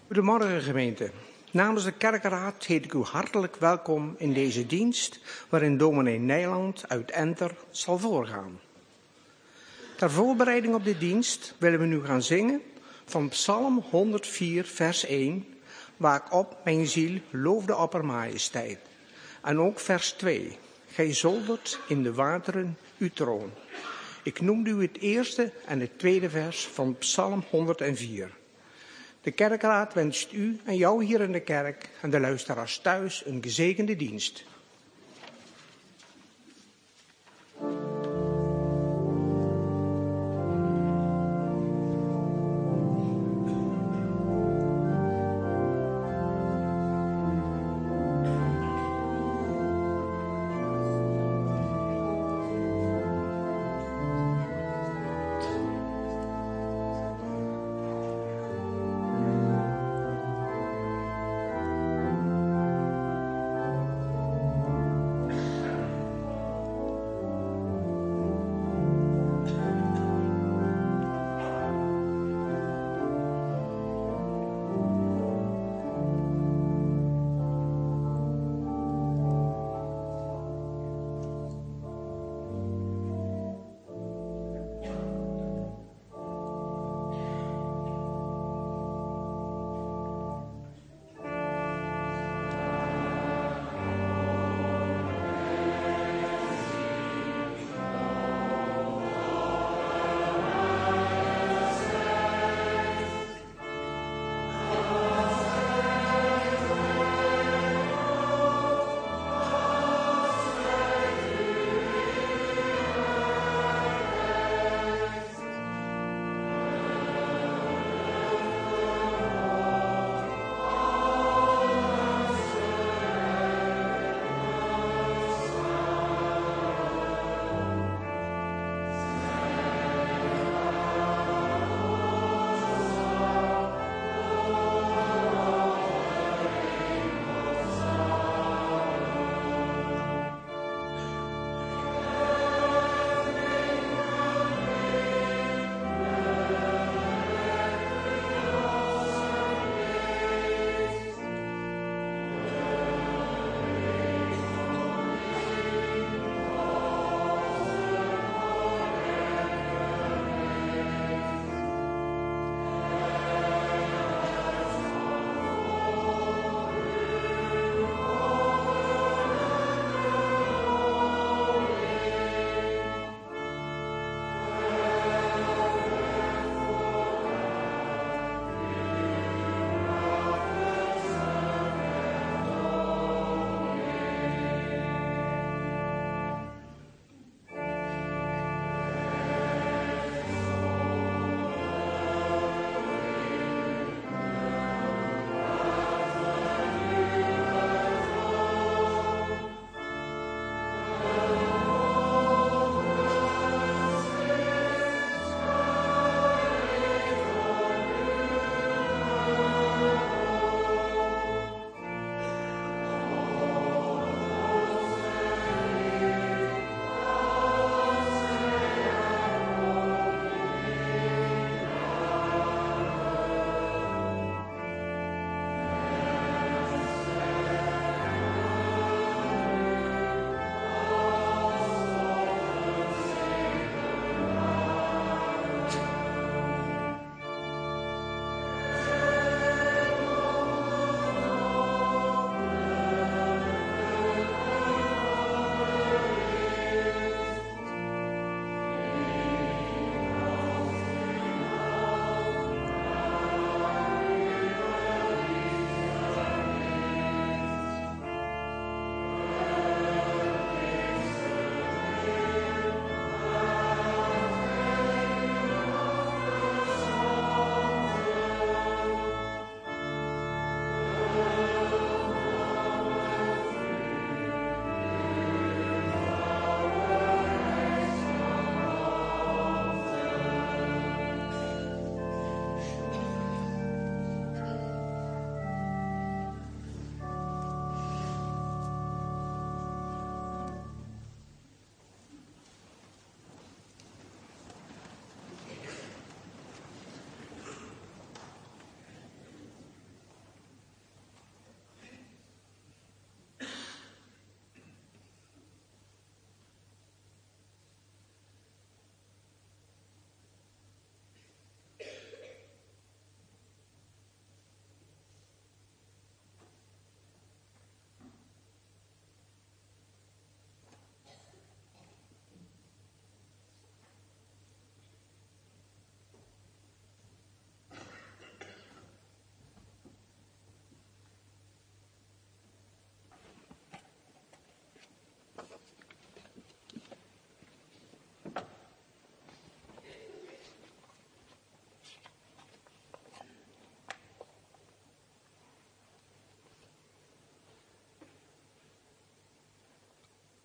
Goedemorgen gemeente. Namens de kerkenraad heet ik u hartelijk welkom in deze dienst waarin dominee Nijland uit Enter zal voorgaan. Ter voorbereiding op de dienst willen we nu gaan zingen van Psalm 104 vers 1, waak op mijn ziel, loof de oppermajesteit. En ook vers 2, gij zoldert in de wateren uw troon. Ik noemde u het eerste en het tweede vers van Psalm 104. De kerkraad wenst u en jou hier in de kerk en de luisteraars thuis een gezegende dienst.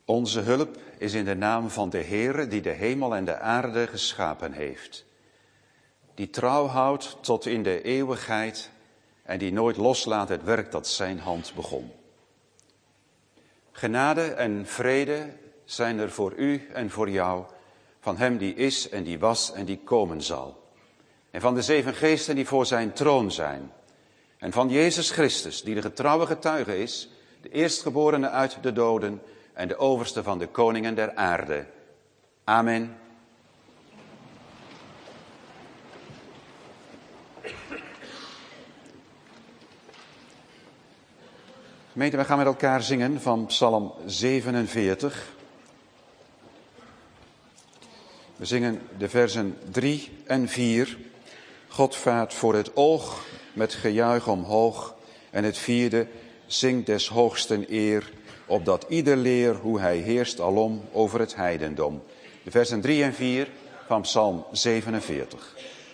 Onze hulp is in de naam van de Heere die de hemel en de aarde geschapen heeft. Die trouw houdt tot in de eeuwigheid en die nooit loslaat het werk dat zijn hand begon. Genade en vrede zijn er voor u en voor jou, van hem die is en die was en die komen zal. En van de 7 geesten die voor zijn troon zijn. En van Jezus Christus, die de getrouwe getuige is, de eerstgeborene uit de doden en de overste van de koningen der aarde. Amen. Gemeente, we gaan met elkaar zingen van Psalm 47. We zingen de versen 3 en 4. God vaart voor het oog met gejuich omhoog. En het 4e, zingt des hoogsten eer, opdat ieder leer hoe hij heerst alom over het heidendom. De versen 3 en 4 van Psalm 47.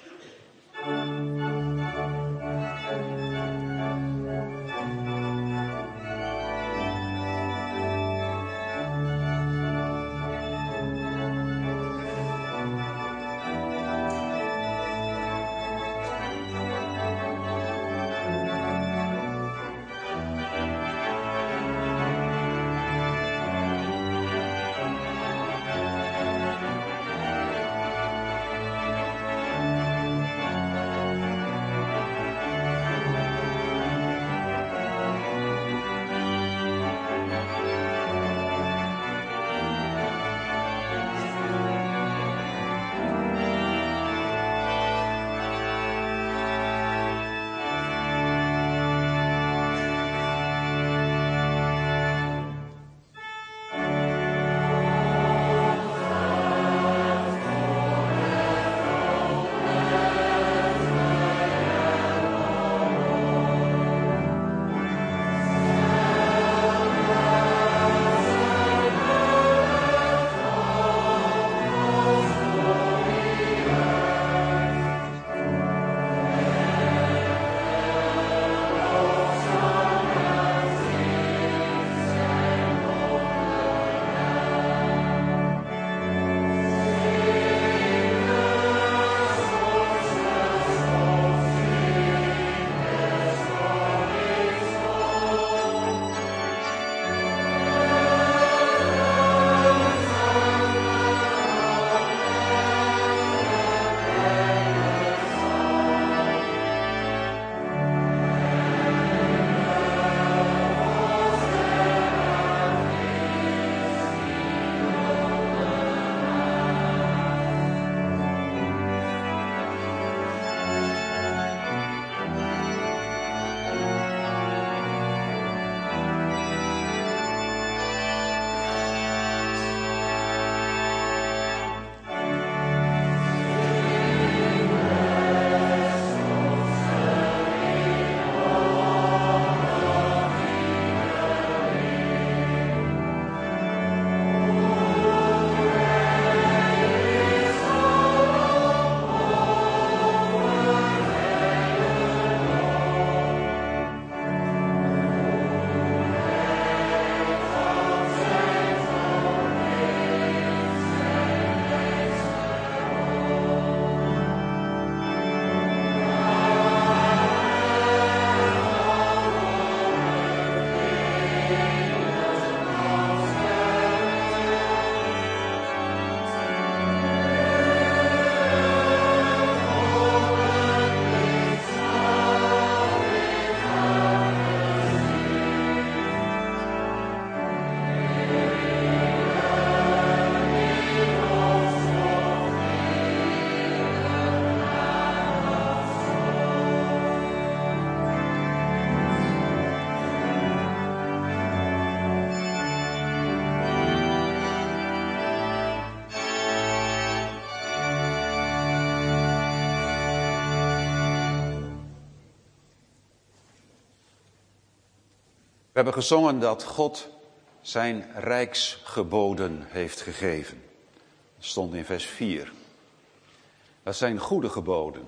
We hebben gezongen dat God zijn rijksgeboden heeft gegeven. Dat stond in vers 4. Dat zijn goede geboden.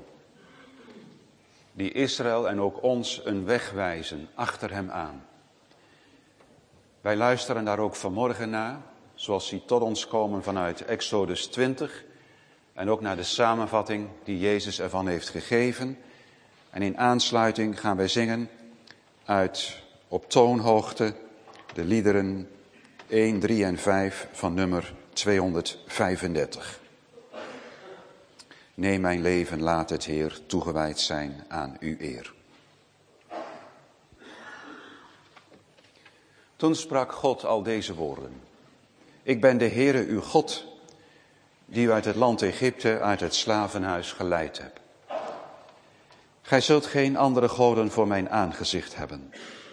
Die Israël en ook ons een weg wijzen achter hem aan. Wij luisteren daar ook vanmorgen naar. zoals die tot ons komen vanuit Exodus 20 en ook naar de samenvatting die Jezus ervan heeft gegeven. En in aansluiting gaan wij zingen uit op toonhoogte de liederen 1, 3 en 5 van nummer 235. Neem mijn leven, laat het Heer toegewijd zijn aan uw eer. Toen sprak God al deze woorden. Ik ben de Heere uw God, die u uit het land Egypte, uit het slavenhuis geleid hebt. Gij zult geen andere goden voor mijn aangezicht hebben.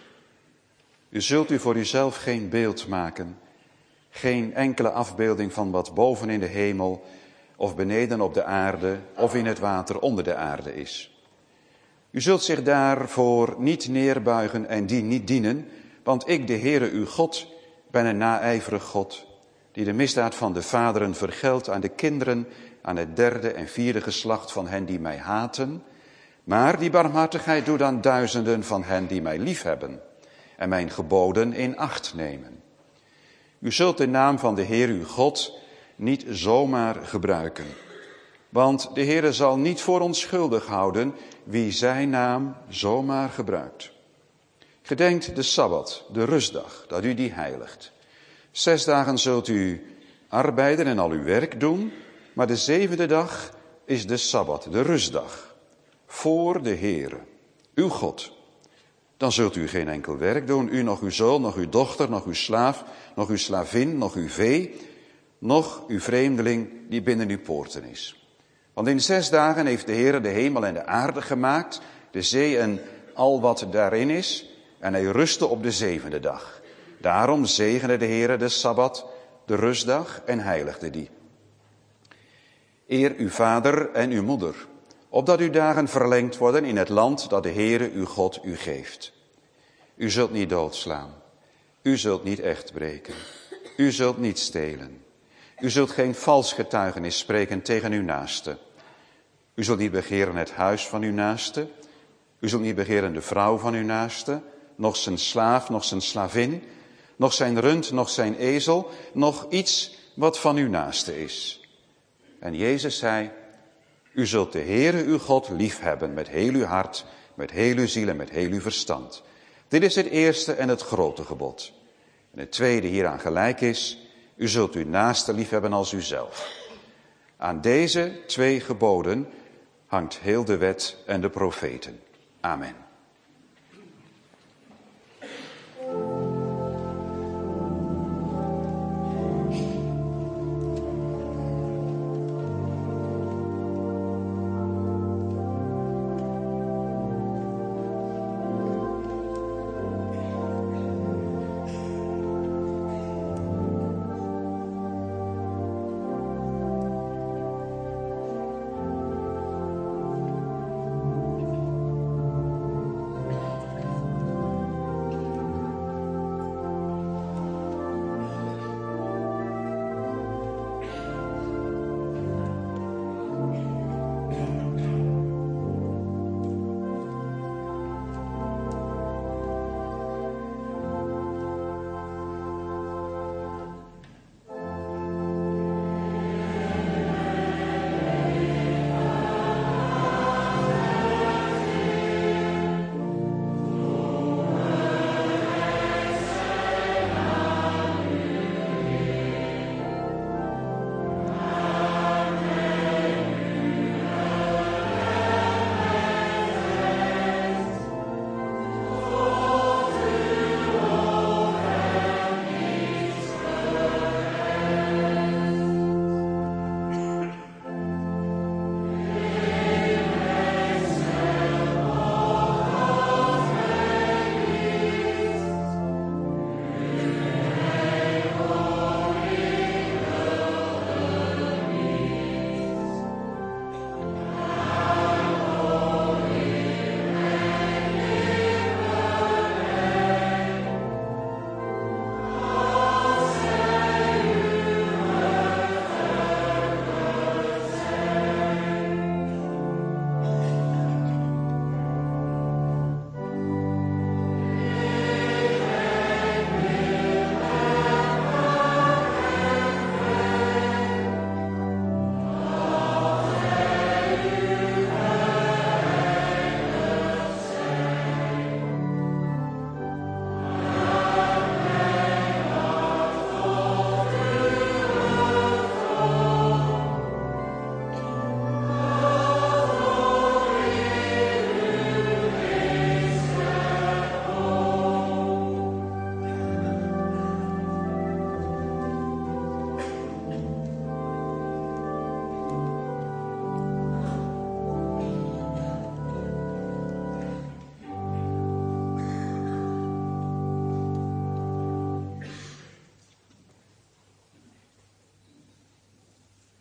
U zult u voor uzelf geen beeld maken, geen enkele afbeelding van wat boven in de hemel of beneden op de aarde of in het water onder de aarde is. U zult zich daarvoor niet neerbuigen en die niet dienen, want ik, de Heere uw God, ben een naijverig God, die de misdaad van de vaderen vergeldt aan de kinderen, aan het derde en vierde geslacht van hen die mij haten, maar die barmhartigheid doet aan duizenden van hen die mij liefhebben en mijn geboden in acht nemen. U zult de naam van de Heer uw God niet zomaar gebruiken, want de Heere zal niet voor onschuldig houden wie zijn naam zomaar gebruikt. Gedenkt de Sabbat, de rustdag, dat u die heiligt. 6 dagen zult u arbeiden en al uw werk doen, maar de 7e dag is de Sabbat, de rustdag, voor de Heere, uw God. Dan zult u geen enkel werk doen, u, nog uw zoon, nog uw dochter, nog uw slaaf, nog uw slavin, nog uw vee, nog uw vreemdeling die binnen uw poorten is. Want in 6 dagen heeft de Heere de hemel en de aarde gemaakt, de zee en al wat daarin is, en hij rustte op de 7e dag. Daarom zegende de Heere de Sabbat, de rustdag, en heiligde die. Eer uw vader en uw moeder, opdat uw dagen verlengd worden in het land dat de Heere uw God u geeft. U zult niet doodslaan, u zult niet echt breken, u zult niet stelen. U zult geen vals getuigenis spreken tegen uw naaste. U zult niet begeren het huis van uw naaste, u zult niet begeren de vrouw van uw naaste, nog zijn slaaf, nog zijn slavin, nog zijn rund, nog zijn ezel, nog iets wat van uw naaste is. En Jezus zei, u zult de Heere uw God liefhebben met heel uw hart, met heel uw ziel en met heel uw verstand. Dit is het eerste en het grote gebod. En het tweede hieraan gelijk is, u zult uw naaste liefhebben als uzelf. Aan deze 2 geboden hangt heel de wet en de profeten. Amen.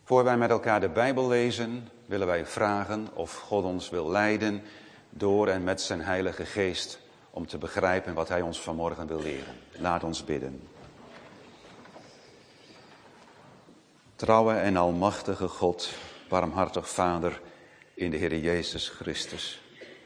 Voor wij met elkaar de Bijbel lezen, willen wij vragen of God ons wil leiden door en met zijn Heilige Geest om te begrijpen wat hij ons vanmorgen wil leren. Laat ons bidden. Trouwe en almachtige God, barmhartig Vader in de Heer Jezus Christus.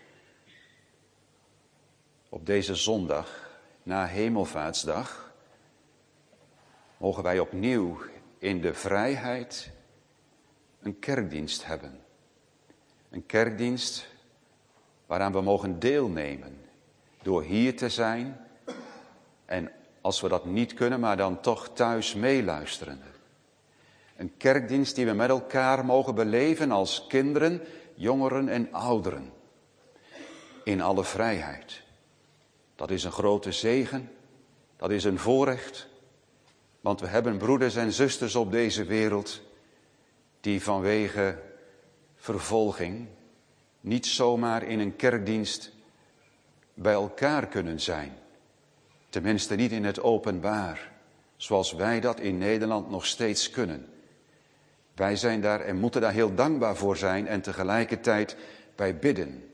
Op deze zondag, na Hemelvaartsdag, mogen wij opnieuw in de vrijheid een kerkdienst hebben. Een kerkdienst waaraan we mogen deelnemen door hier te zijn en als we dat niet kunnen, maar dan toch thuis meeluisteren. Een kerkdienst die we met elkaar mogen beleven als kinderen, jongeren en ouderen. In alle vrijheid. Dat is een grote zegen, dat is een voorrecht, want we hebben broeders en zusters op deze wereld die vanwege vervolging niet zomaar in een kerkdienst bij elkaar kunnen zijn. Tenminste niet in het openbaar, zoals wij dat in Nederland nog steeds kunnen. Wij zijn daar en moeten daar heel dankbaar voor zijn en tegelijkertijd bij bidden.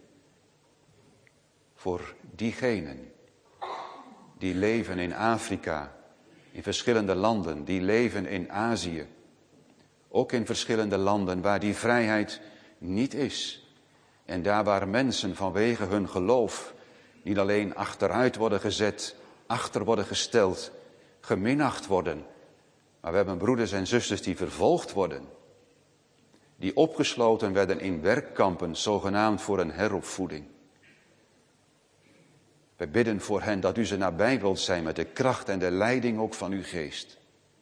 Voor diegenen die leven in Afrika, in verschillende landen, die leven in Azië. Ook in verschillende landen waar die vrijheid niet is. En daar waar mensen vanwege hun geloof niet alleen achteruit worden gezet, achter worden gesteld, geminacht worden. Maar we hebben broeders en zusters die vervolgd worden. Die opgesloten werden in werkkampen, zogenaamd voor een heropvoeding. We bidden voor hen dat u ze nabij wilt zijn met de kracht en de leiding ook van uw geest.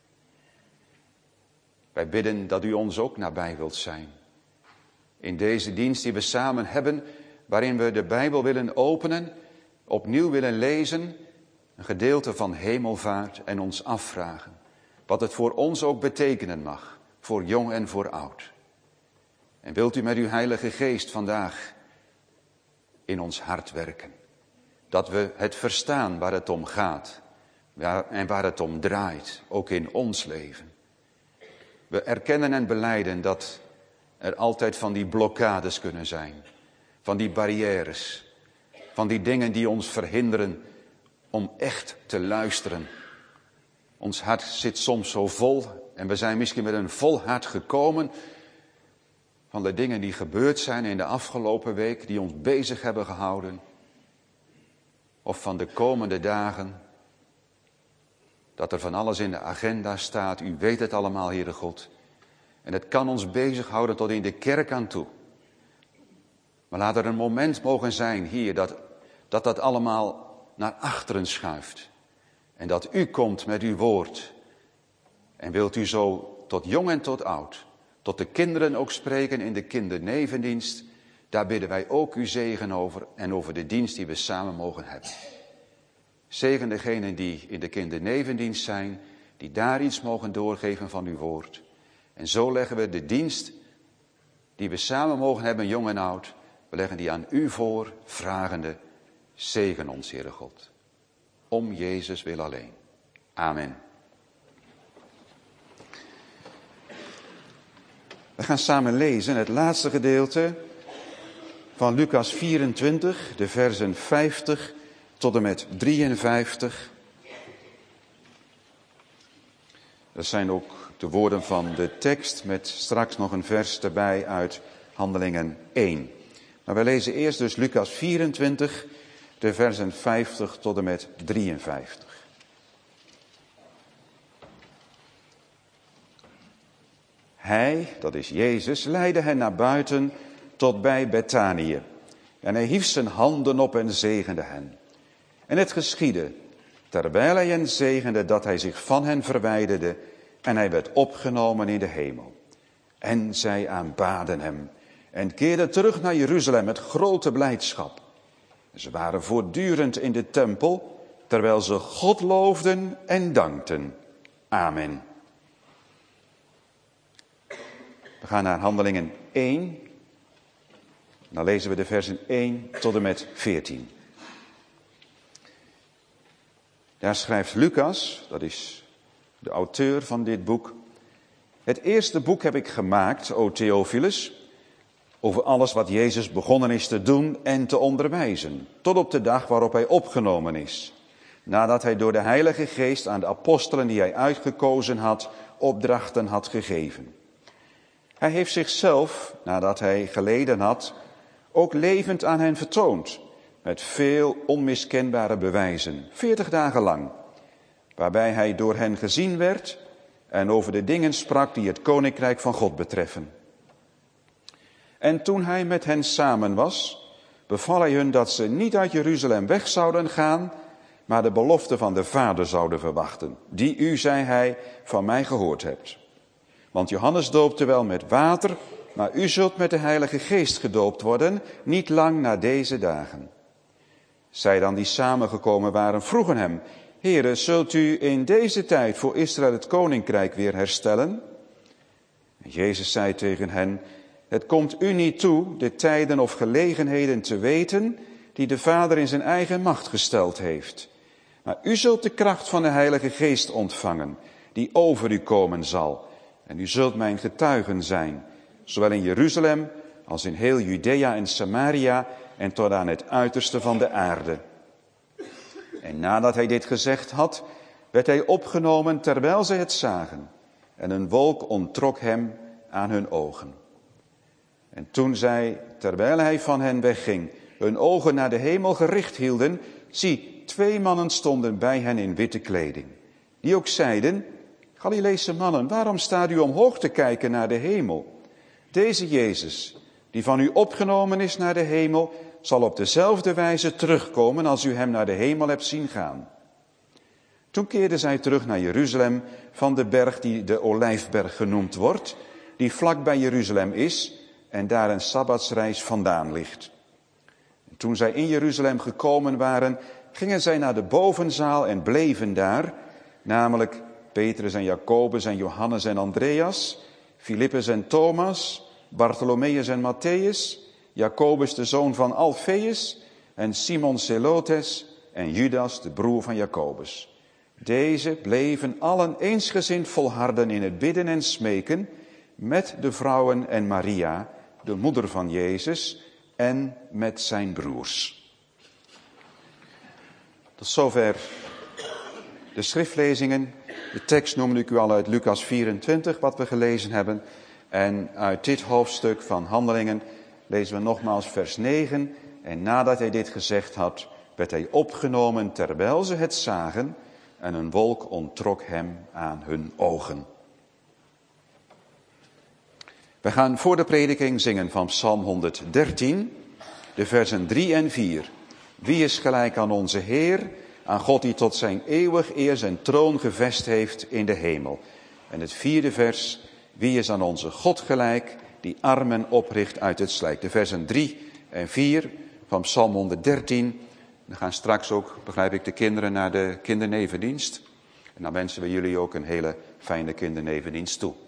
Wij bidden dat u ons ook nabij wilt zijn. In deze dienst die we samen hebben, waarin we de Bijbel willen openen, opnieuw willen lezen, een gedeelte van hemelvaart en ons afvragen. Wat het voor ons ook betekenen mag, voor jong en voor oud. En wilt u met uw Heilige Geest vandaag in ons hart werken. Dat we het verstaan waar het om gaat en waar het om draait, ook in ons leven. We erkennen en belijden dat er altijd van die blokkades kunnen zijn. Van die barrières. Van die dingen die ons verhinderen om echt te luisteren. Ons hart zit soms zo vol en we zijn misschien met een vol hart gekomen van de dingen die gebeurd zijn in de afgelopen week, die ons bezig hebben gehouden. Of van de komende dagen, dat er van alles in de agenda staat. U weet het allemaal, Heere God. En het kan ons bezighouden tot in de kerk aan toe. Maar laat er een moment mogen zijn hier dat allemaal naar achteren schuift. En dat u komt met uw woord. En wilt u zo tot jong en tot oud, tot de kinderen ook spreken in de kindernevendienst. Daar bidden wij ook uw zegen over en over de dienst die we samen mogen hebben. Zegen degenen die in de kindernevendienst zijn, die daar iets mogen doorgeven van uw woord. En zo leggen we de dienst die we samen mogen hebben, jong en oud, we leggen die aan u voor, vragende, zegen ons, Heere God. Om Jezus wil alleen. Amen. We gaan samen lezen het laatste gedeelte van Lucas 24, de versen 50 tot en met 53. Dat zijn ook de woorden van de tekst met straks nog een vers erbij uit Handelingen 1. Maar we lezen eerst dus Lucas 24, de versen 50 tot en met 53. Hij, dat is Jezus, leidde hen naar buiten tot bij Bethanië. En hij hief zijn handen op en zegende hen. En het geschiedde, terwijl hij hen zegende, dat hij zich van hen verwijderde en hij werd opgenomen in de hemel. En zij aanbaden hem en keerden terug naar Jeruzalem met grote blijdschap. Ze waren voortdurend in de tempel, terwijl ze God loofden en dankten. Amen. We gaan naar Handelingen 1. Dan lezen we de versen 1 tot en met 14. Daar schrijft Lucas, dat is de auteur van dit boek. Het eerste boek heb ik gemaakt, o Theophilus, over alles wat Jezus begonnen is te doen en te onderwijzen, tot op de dag waarop hij opgenomen is, nadat hij door de Heilige Geest aan de apostelen die hij uitgekozen had, opdrachten had gegeven. Hij heeft zichzelf, nadat hij geleden had, ook levend aan hen vertoond, met veel onmiskenbare bewijzen, 40 dagen lang, waarbij hij door hen gezien werd en over de dingen sprak die het koninkrijk van God betreffen. En toen hij met hen samen was, beval hij hun dat ze niet uit Jeruzalem weg zouden gaan, maar de belofte van de Vader zouden verwachten, die u, zei hij, van mij gehoord hebt. Want Johannes doopte wel met water, maar u zult met de Heilige Geest gedoopt worden, niet lang na deze dagen. Zij dan die samengekomen waren, vroegen hem, Heere, zult u in deze tijd voor Israël het koninkrijk weer herstellen? En Jezus zei tegen hen, het komt u niet toe de tijden of gelegenheden te weten die de Vader in zijn eigen macht gesteld heeft. Maar u zult de kracht van de Heilige Geest ontvangen, die over u komen zal. En u zult mijn getuigen zijn, zowel in Jeruzalem als in heel Judea en Samaria en tot aan het uiterste van de aarde. En nadat hij dit gezegd had, werd hij opgenomen terwijl zij het zagen. En een wolk onttrok hem aan hun ogen. En toen zij, terwijl hij van hen wegging, hun ogen naar de hemel gericht hielden, zie, 2 mannen stonden bij hen in witte kleding. Die ook zeiden, Galileese mannen, waarom staat u omhoog te kijken naar de hemel? Deze Jezus, die van u opgenomen is naar de hemel, zal op dezelfde wijze terugkomen als u hem naar de hemel hebt zien gaan. Toen keerden zij terug naar Jeruzalem van de berg die de Olijfberg genoemd wordt, die vlak bij Jeruzalem is en daar een sabbatsreis vandaan ligt. En toen zij in Jeruzalem gekomen waren, gingen zij naar de bovenzaal en bleven daar, namelijk Petrus en Jacobus en Johannes en Andreas, Filippus en Thomas, Bartholomeus en Matthäus, Jacobus de zoon van Alfeus en Simon Zelotes en Judas de broer van Jacobus. Deze bleven allen eensgezind volharden in het bidden en smeken met de vrouwen en Maria, de moeder van Jezus, en met zijn broers. Tot zover de schriftlezingen. De tekst noemde ik u al uit Lucas 24, wat we gelezen hebben. En uit dit hoofdstuk van Handelingen lezen we nogmaals vers 9. En nadat hij dit gezegd had, werd hij opgenomen terwijl ze het zagen, en een wolk onttrok hem aan hun ogen. We gaan voor de prediking zingen van Psalm 113, de versen 3 en 4. Wie is gelijk aan onze Heer, aan God die tot zijn eeuwig eer zijn troon gevest heeft in de hemel. En het 4e vers, wie is aan onze God gelijk, die armen opricht uit het slijk. De versen 3 en 4 van Psalm 113. We gaan straks ook, begrijp ik, de kinderen naar de kindernevendienst. En dan wensen we jullie ook een hele fijne kindernevendienst toe.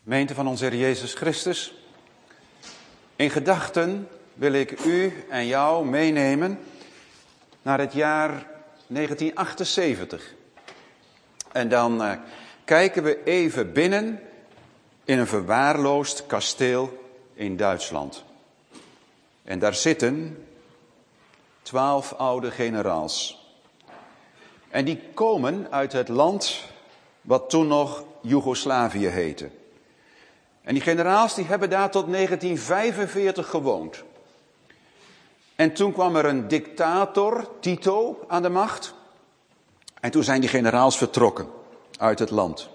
Gemeente van onze Heer Jezus Christus, in gedachten wil ik u en jou meenemen naar het jaar 1978. En dan kijken we even binnen in een verwaarloosd kasteel in Duitsland. En daar zitten 12 oude generaals. En die komen uit het land wat toen nog Joegoslavië heette. En die generaals die hebben daar tot 1945 gewoond. En toen kwam er een dictator, Tito, aan de macht. En toen zijn die generaals vertrokken uit het land.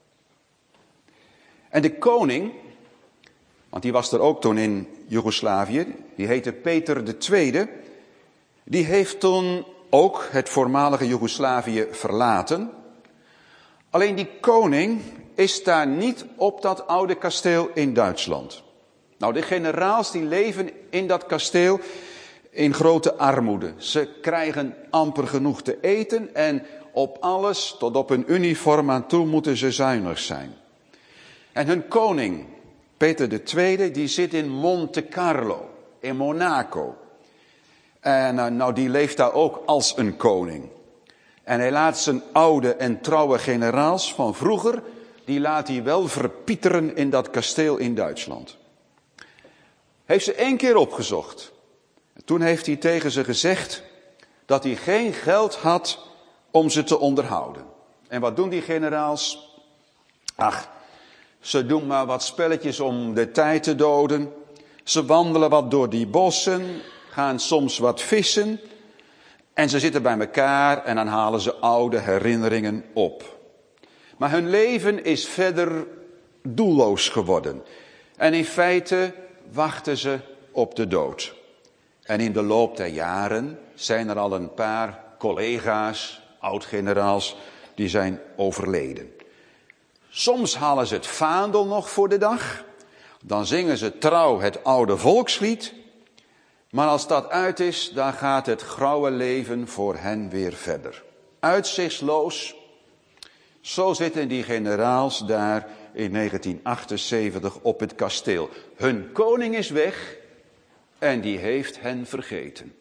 En de koning, want die was er ook toen in Joegoslavië, die heette Peter II. Die heeft toen ook het voormalige Joegoslavië verlaten. Alleen die koning is daar niet op dat oude kasteel in Duitsland. Nou, de generaals die leven in dat kasteel in grote armoede. Ze krijgen amper genoeg te eten en op alles, tot op hun uniform aan toe, moeten ze zuinig zijn. En hun koning, Peter II, die zit in Monte Carlo, in Monaco. En nou, die leeft daar ook als een koning. En hij laat zijn oude en trouwe generaals van vroeger, die laat hij wel verpieteren in dat kasteel in Duitsland. Heeft ze 1 keer opgezocht. Toen heeft hij tegen ze gezegd dat hij geen geld had om ze te onderhouden. En wat doen die generaals? Ach, ze doen maar wat spelletjes om de tijd te doden. Ze wandelen wat door die bossen, gaan soms wat vissen. En ze zitten bij elkaar en dan halen ze oude herinneringen op. Maar hun leven is verder doelloos geworden. En in feite wachten ze op de dood. En in de loop der jaren zijn er al een paar collega's, oud-generaals, die zijn overleden. Soms halen ze het vaandel nog voor de dag. Dan zingen ze trouw het oude volkslied. Maar als dat uit is, dan gaat het grauwe leven voor hen weer verder. Uitzichtsloos. Zo zitten die generaals daar in 1978 op het kasteel. Hun koning is weg en die heeft hen vergeten.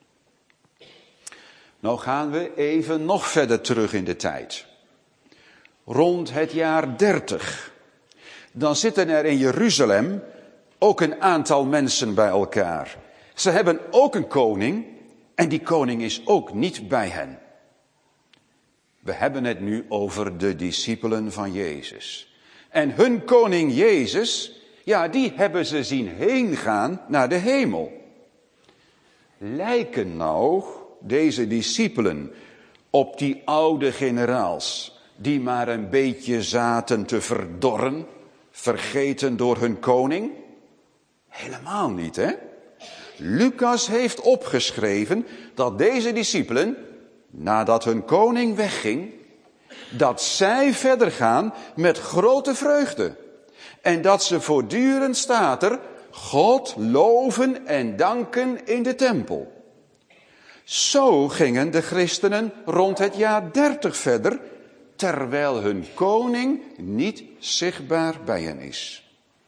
Nou gaan we even nog verder terug in de tijd. Rond het jaar 30. Dan zitten er in Jeruzalem ook een aantal mensen bij elkaar. Ze hebben ook een koning en die koning is ook niet bij hen. We hebben het nu over de discipelen van Jezus. En hun koning Jezus, ja, die hebben ze zien heen gaan naar de hemel. Lijken nou deze discipelen op die oude generaals die maar een beetje zaten te verdorren, vergeten door hun koning? Helemaal niet, hè? Lucas heeft opgeschreven dat deze discipelen, nadat hun koning wegging, dat zij verder gaan met grote vreugde. En dat ze voortdurend, staat er, God loven en danken in de tempel. Zo gingen de christenen rond het jaar 30 verder, terwijl hun koning niet zichtbaar bij hen is.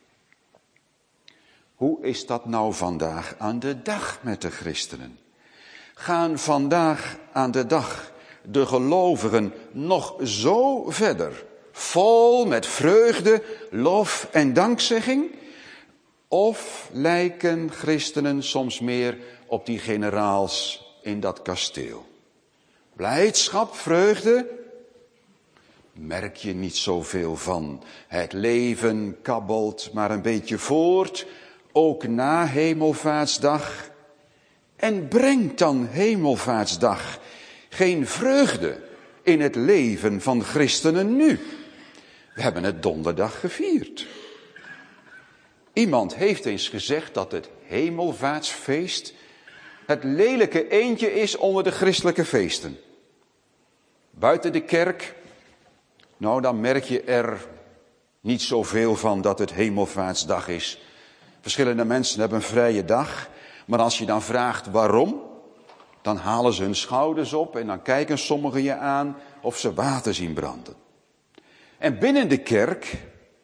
Hoe is dat nou vandaag aan de dag met de christenen? Gaan vandaag aan de dag de gelovigen nog zo verder, vol met vreugde, lof en dankzegging? Of lijken christenen soms meer op die generaals in dat kasteel? Blijdschap, vreugde, merk je niet zoveel van. Het leven kabbelt maar een beetje voort, ook na Hemelvaartsdag. En brengt dan Hemelvaartsdag geen vreugde in het leven van christenen nu? We hebben het donderdag gevierd. Iemand heeft eens gezegd dat het Hemelvaartsfeest het lelijke eendje is onder de christelijke feesten. Buiten de kerk, nou dan merk je er niet zoveel van dat het Hemelvaartsdag is. Verschillende mensen hebben een vrije dag, maar als je dan vraagt waarom, dan halen ze hun schouders op en dan kijken sommigen je aan of ze water zien branden. En binnen de kerk,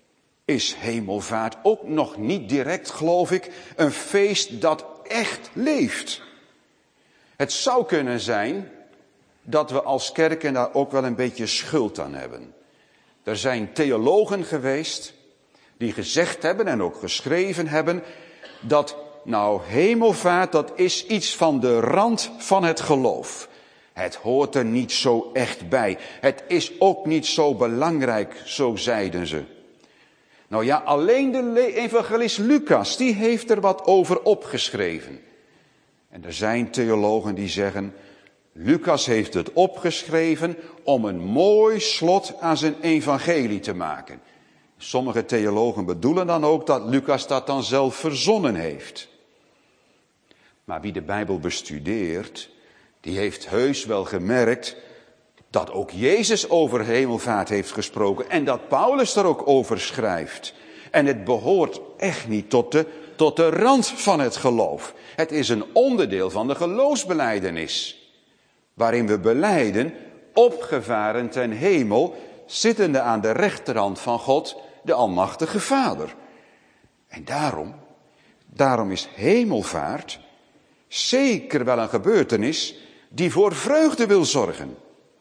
is hemelvaart ook nog niet direct, geloof ik, een feest dat echt leeft. Het zou kunnen zijn dat we als kerken daar ook wel een beetje schuld aan hebben. Er zijn theologen geweest die gezegd hebben en ook geschreven hebben dat hemelvaart, dat is iets van de rand van het geloof. Het hoort er niet zo echt bij. Het is ook niet zo belangrijk, zo zeiden ze. Nou ja, alleen de evangelist Lucas, die heeft er wat over opgeschreven. En er zijn theologen die zeggen, Lucas heeft het opgeschreven om een mooi slot aan zijn evangelie te maken. Sommige theologen bedoelen dan ook dat Lucas dat dan zelf verzonnen heeft. Maar wie de Bijbel bestudeert, die heeft heus wel gemerkt dat ook Jezus over hemelvaart heeft gesproken en dat Paulus er ook over schrijft. En het behoort echt niet tot de rand van het geloof. Het is een onderdeel van de geloofsbelijdenis, waarin we belijden, opgevaren ten hemel, zittende aan de rechterhand van God, de Almachtige Vader. En daarom is hemelvaart zeker wel een gebeurtenis die voor vreugde wil zorgen.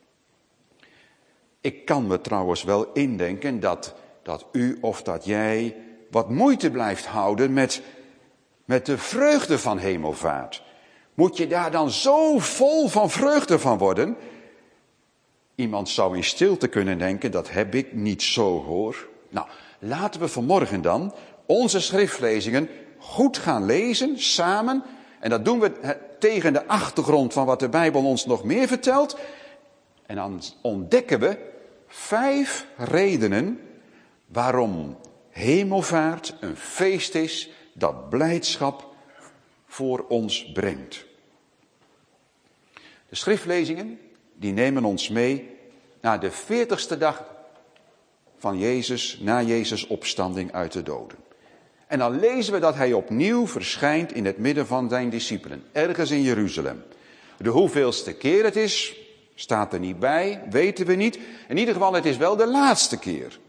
Ik kan me trouwens wel indenken dat u of dat jij wat moeite blijft houden met de vreugde van hemelvaart. Moet je daar dan zo vol van vreugde van worden? Iemand zou in stilte kunnen denken, dat heb ik niet zo hoor. Nou, laten we vanmorgen dan onze schriftlezingen goed gaan lezen, samen. En dat doen we tegen de achtergrond van wat de Bijbel ons nog meer vertelt. En dan ontdekken we 5 redenen waarom hemelvaart een feest is dat blijdschap voor ons brengt. De schriftlezingen, die nemen ons mee naar de 40ste dag van Jezus, na Jezus' opstanding uit de doden. En dan lezen we dat hij opnieuw verschijnt in het midden van zijn discipelen, ergens in Jeruzalem. De hoeveelste keer het is, staat er niet bij, weten we niet. In ieder geval, het is wel de laatste keer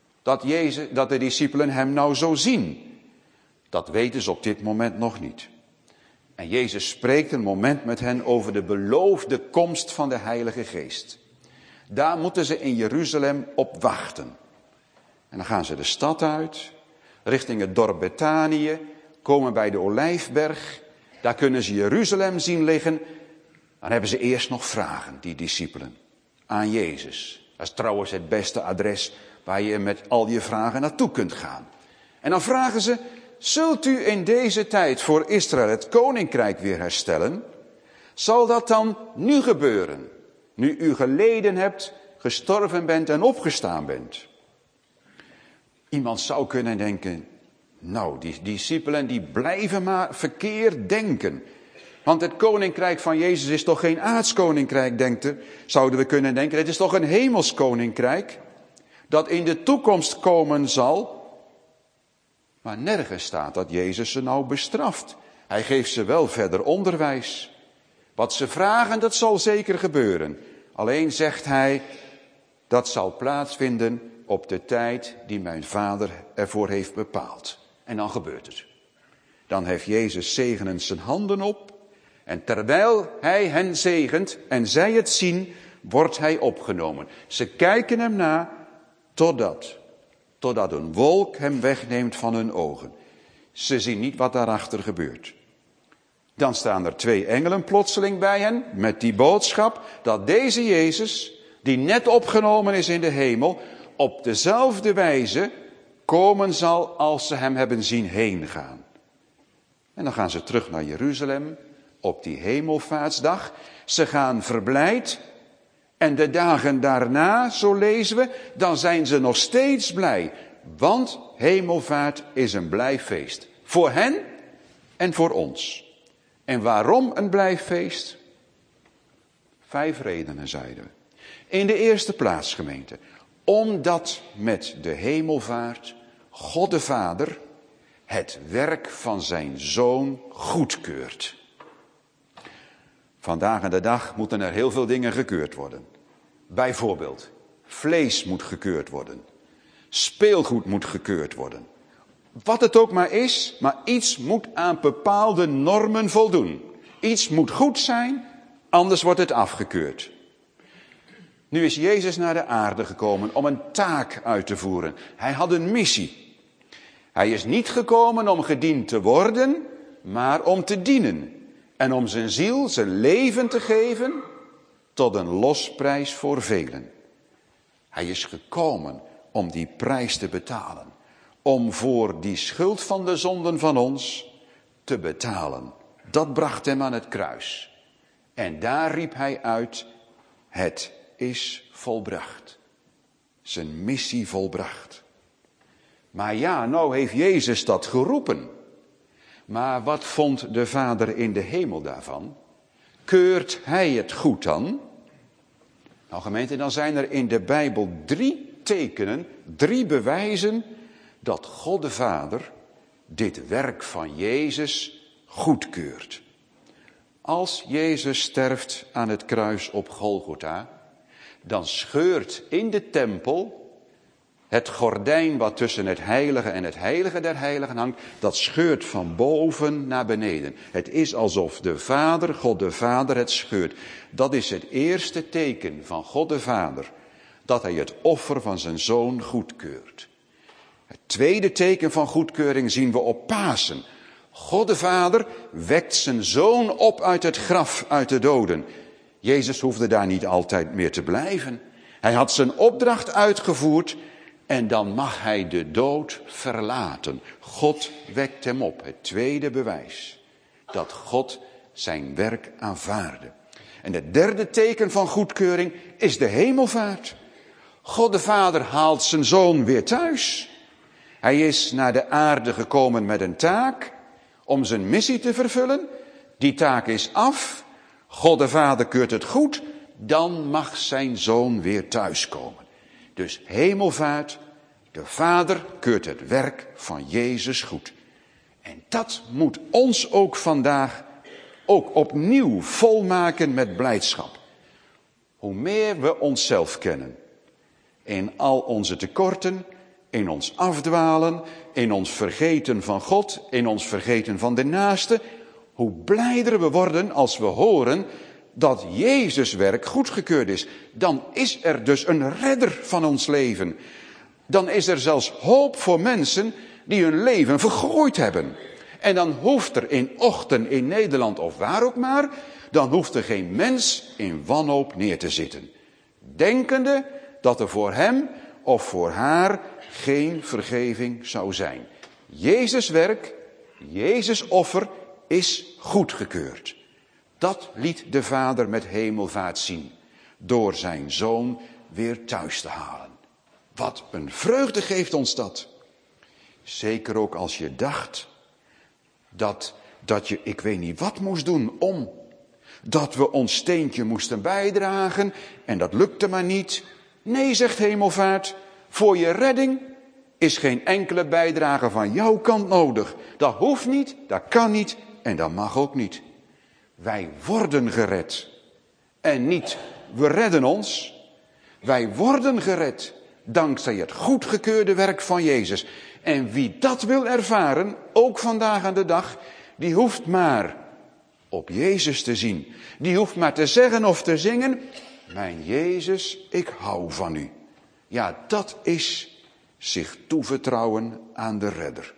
dat de discipelen hem nou zo zien. Dat weten ze op dit moment nog niet. En Jezus spreekt een moment met hen over de beloofde komst van de Heilige Geest. Daar moeten ze in Jeruzalem op wachten. En dan gaan ze de stad uit, richting het dorp Betanië, komen bij de Olijfberg. Daar kunnen ze Jeruzalem zien liggen. Dan hebben ze eerst nog vragen, die discipelen, aan Jezus. Dat is trouwens het beste adres waar je met al je vragen naartoe kunt gaan. En dan vragen ze, zult u in deze tijd voor Israël het koninkrijk weer herstellen? Zal dat dan nu gebeuren, nu u geleden hebt, gestorven bent en opgestaan bent? Iemand zou kunnen denken, nou, die discipelen die blijven maar verkeerd denken. Want het koninkrijk van Jezus is toch geen aards koninkrijk, zouden we kunnen denken. Het is toch een hemels koninkrijk dat in de toekomst komen zal. Maar nergens staat dat Jezus ze nou bestraft. Hij geeft ze wel verder onderwijs. Wat ze vragen, dat zal zeker gebeuren. Alleen zegt hij, dat zal plaatsvinden op de tijd die mijn Vader ervoor heeft bepaald. En dan gebeurt het. Dan heeft Jezus zegenend zijn handen op. En terwijl hij hen zegent en zij het zien, wordt hij opgenomen. Ze kijken hem na totdat een wolk hem wegneemt van hun ogen. Ze zien niet wat daarachter gebeurt. Dan staan er 2 engelen plotseling bij hen met die boodschap dat deze Jezus, die net opgenomen is in de hemel, op dezelfde wijze komen zal als ze hem hebben zien heen gaan. En dan gaan ze terug naar Jeruzalem op die hemelvaartsdag. Ze gaan verblijd. En de dagen daarna, zo lezen we, dan zijn ze nog steeds blij. Want hemelvaart is een blij feest. Voor hen en voor ons. En waarom een blij feest? 5 redenen, zeiden we. In de eerste plaats, gemeente. Omdat met de hemelvaart God de Vader het werk van zijn Zoon goedkeurt. Vandaag aan de dag moeten er heel veel dingen gekeurd worden. Bijvoorbeeld, vlees moet gekeurd worden. speelgoed moet gekeurd worden. Wat het ook maar is, maar iets moet aan bepaalde normen voldoen. Iets moet goed zijn, anders wordt het afgekeurd. Nu is Jezus naar de aarde gekomen om een taak uit te voeren. Hij had een missie. Hij is niet gekomen om gediend te worden, maar om te dienen. En om zijn ziel, zijn leven te geven tot een losprijs voor velen. Hij is gekomen om die prijs te betalen. Om voor die schuld van de zonden van ons te betalen. Dat bracht hem aan het kruis. En daar riep hij uit, het is volbracht. Zijn missie volbracht. Maar ja, nou heeft Jezus dat geroepen. Maar wat vond de Vader in de hemel daarvan? Keurt hij het goed dan? Nou gemeente, dan zijn er in de Bijbel 3 tekenen, 3 bewijzen dat God de Vader dit werk van Jezus goedkeurt. Als Jezus sterft aan het kruis op Golgotha, dan scheurt in de tempel het gordijn wat tussen het heilige en het heilige der heiligen hangt, dat scheurt van boven naar beneden. Het is alsof de Vader, God de Vader, het scheurt. Dat is het eerste teken van God de Vader, dat hij het offer van zijn zoon goedkeurt. Het tweede teken van goedkeuring zien we op Pasen. God de Vader wekt zijn zoon op uit het graf, uit de doden. Jezus hoefde daar niet altijd meer te blijven. Hij had zijn opdracht uitgevoerd en dan mag hij de dood verlaten. God wekt hem op. Het tweede bewijs dat God zijn werk aanvaarde. En het derde teken van goedkeuring is de hemelvaart. God de Vader haalt zijn zoon weer thuis. Hij is naar de aarde gekomen met een taak om zijn missie te vervullen. Die taak is af. God de Vader keurt het goed. Dan mag zijn zoon weer thuiskomen. Dus hemelvaart, de Vader keurt het werk van Jezus goed. En dat moet ons ook vandaag ook opnieuw volmaken met blijdschap. Hoe meer we onszelf kennen, in al onze tekorten, in ons afdwalen, in ons vergeten van God, in ons vergeten van de naaste, hoe blijder we worden als we horen dat Jezus' werk goedgekeurd is. Dan is er dus een redder van ons leven. Dan is er zelfs hoop voor mensen die hun leven vergooid hebben. En dan hoeft er in Ochten, in Nederland of waar ook maar, dan hoeft er geen mens in wanhoop neer te zitten. Denkende dat er voor hem of voor haar geen vergeving zou zijn. Jezus' werk, Jezus' offer is goedgekeurd. Dat liet de Vader met hemelvaart zien, door zijn zoon weer thuis te halen. Wat een vreugde geeft ons dat. Zeker ook als je dacht dat je ik weet niet wat moest doen om. Dat we ons steentje moesten bijdragen en dat lukte maar niet. Nee, zegt hemelvaart, voor je redding is geen enkele bijdrage van jouw kant nodig. Dat hoeft niet, dat kan niet en dat mag ook niet. Wij worden gered. En niet, we redden ons. Wij worden gered dankzij het goedgekeurde werk van Jezus. En wie dat wil ervaren, ook vandaag aan de dag, die hoeft maar op Jezus te zien. Die hoeft maar te zeggen of te zingen, mijn Jezus, ik hou van u. Ja, dat is zich toevertrouwen aan de redder.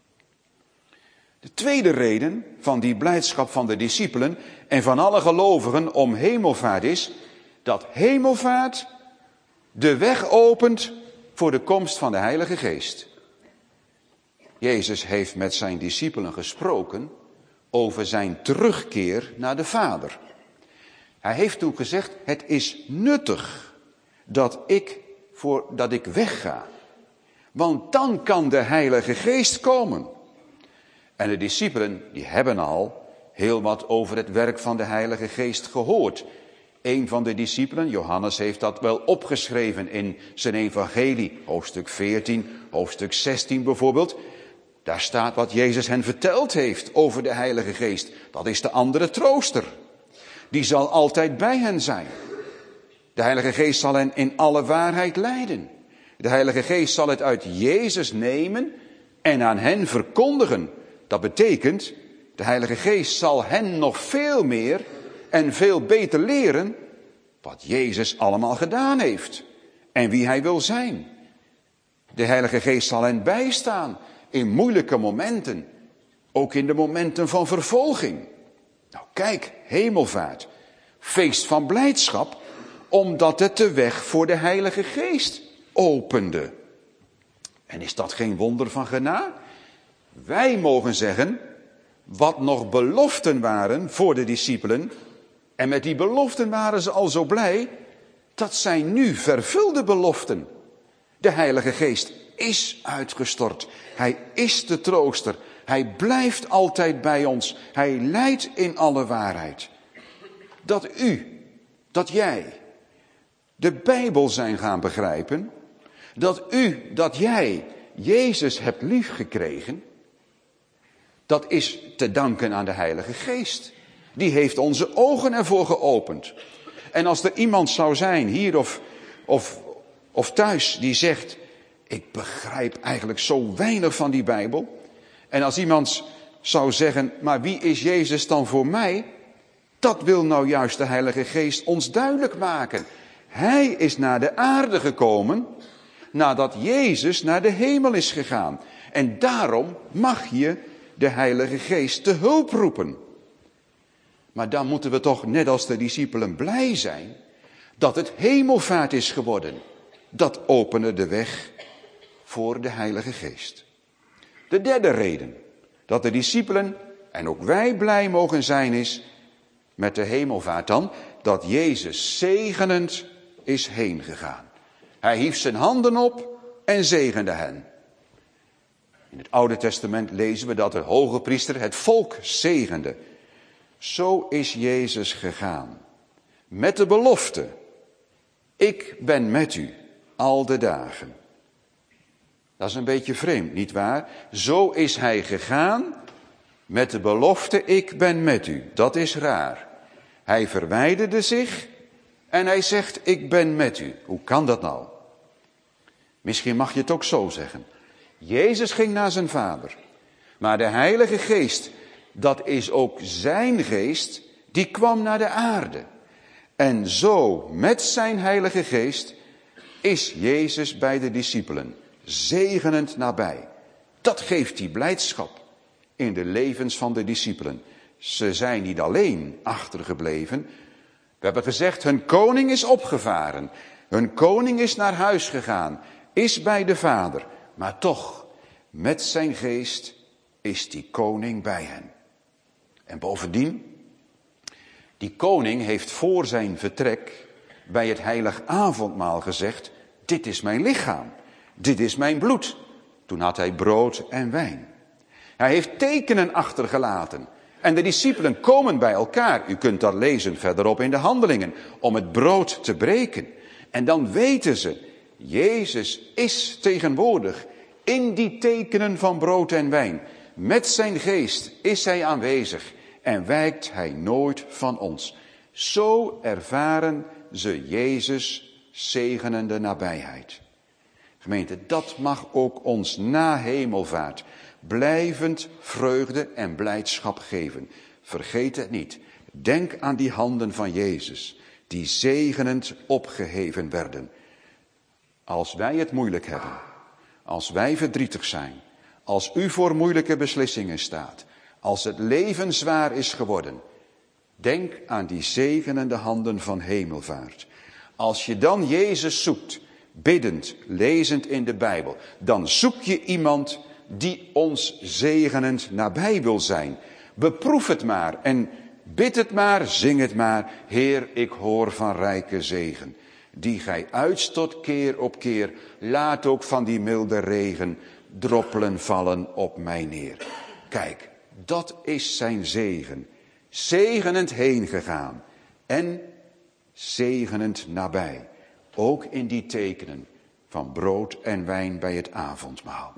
De tweede reden van die blijdschap van de discipelen en van alle gelovigen om hemelvaart is dat hemelvaart de weg opent voor de komst van de Heilige Geest. Jezus heeft met zijn discipelen gesproken over zijn terugkeer naar de Vader. Hij heeft toen gezegd, het is nuttig dat ik wegga. Want dan kan de Heilige Geest komen. En de discipelen, die hebben al heel wat over het werk van de Heilige Geest gehoord. Een van de discipelen, Johannes, heeft dat wel opgeschreven in zijn evangelie. Hoofdstuk 14, hoofdstuk 16 bijvoorbeeld. Daar staat wat Jezus hen verteld heeft over de Heilige Geest. Dat is de andere trooster. Die zal altijd bij hen zijn. De Heilige Geest zal hen in alle waarheid leiden. De Heilige Geest zal het uit Jezus nemen en aan hen verkondigen. Dat betekent, de Heilige Geest zal hen nog veel meer en veel beter leren wat Jezus allemaal gedaan heeft en wie hij wil zijn. De Heilige Geest zal hen bijstaan in moeilijke momenten, ook in de momenten van vervolging. Nou kijk, hemelvaart, feest van blijdschap, omdat het de weg voor de Heilige Geest opende. En is dat geen wonder van genade? Wij mogen zeggen, wat nog beloften waren voor de discipelen, en met die beloften waren ze al zo blij, dat zijn nu vervulde beloften. De Heilige Geest is uitgestort. Hij is de trooster. Hij blijft altijd bij ons. Hij leidt in alle waarheid. Dat u, dat jij, de Bijbel zijn gaan begrijpen, dat jij Jezus hebt liefgekregen, dat is te danken aan de Heilige Geest. Die heeft onze ogen ervoor geopend. En als er iemand zou zijn, hier of thuis, die zegt, ik begrijp eigenlijk zo weinig van die Bijbel. En als iemand zou zeggen, maar wie is Jezus dan voor mij? Dat wil nou juist de Heilige Geest ons duidelijk maken. Hij is naar de aarde gekomen nadat Jezus naar de hemel is gegaan. En daarom mag je de Heilige Geest te hulp roepen. Maar dan moeten we toch net als de discipelen blij zijn dat het hemelvaart is geworden. Dat opende de weg voor de Heilige Geest. De derde reden dat de discipelen en ook wij blij mogen zijn is met de hemelvaart dan dat Jezus zegenend is heen gegaan. Hij hief zijn handen op en zegende hen. In het Oude Testament lezen we dat de hoge priester het volk zegende. Zo is Jezus gegaan. Met de belofte. Ik ben met u al de dagen. Dat is een beetje vreemd, nietwaar? Zo is hij gegaan met de belofte, ik ben met u. Dat is raar. Hij verwijderde zich en hij zegt, ik ben met u. Hoe kan dat nou? Misschien mag je het ook zo zeggen. Jezus ging naar zijn Vader. Maar de Heilige Geest, dat is ook zijn geest, die kwam naar de aarde. En zo, met zijn Heilige Geest, is Jezus bij de discipelen, zegenend nabij. Dat geeft die blijdschap in de levens van de discipelen. Ze zijn niet alleen achtergebleven. We hebben gezegd, hun koning is opgevaren. Hun koning is naar huis gegaan, is bij de Vader. Maar toch, met zijn geest is die koning bij hen. En bovendien, die koning heeft voor zijn vertrek bij het heilig avondmaal gezegd, dit is mijn lichaam, dit is mijn bloed. Toen had hij brood en wijn. Hij heeft tekenen achtergelaten. En de discipelen komen bij elkaar. U kunt dat lezen verderop in de Handelingen. Om het brood te breken. En dan weten ze, Jezus is tegenwoordig in die tekenen van brood en wijn. Met zijn geest is hij aanwezig. En wijkt hij nooit van ons. Zo ervaren ze Jezus zegenende nabijheid. Gemeente, dat mag ook ons na hemelvaart blijvend vreugde en blijdschap geven. Vergeet het niet. Denk aan die handen van Jezus, die zegenend opgeheven werden. Als wij het moeilijk hebben, als wij verdrietig zijn, als u voor moeilijke beslissingen staat, als het leven zwaar is geworden, denk aan die zegenende handen van hemelvaart. Als je dan Jezus zoekt, biddend, lezend in de Bijbel, dan zoek je iemand die ons zegenend nabij wil zijn. Beproef het maar en bid het maar, zing het maar. Heer, ik hoor van rijke zegen, die gij uitstort keer op keer. Laat ook van die milde regen droppelen vallen op mij neer. Kijk, dat is zijn zegen. Zegenend heen gegaan en zegenend nabij. Ook in die tekenen van brood en wijn bij het avondmaal.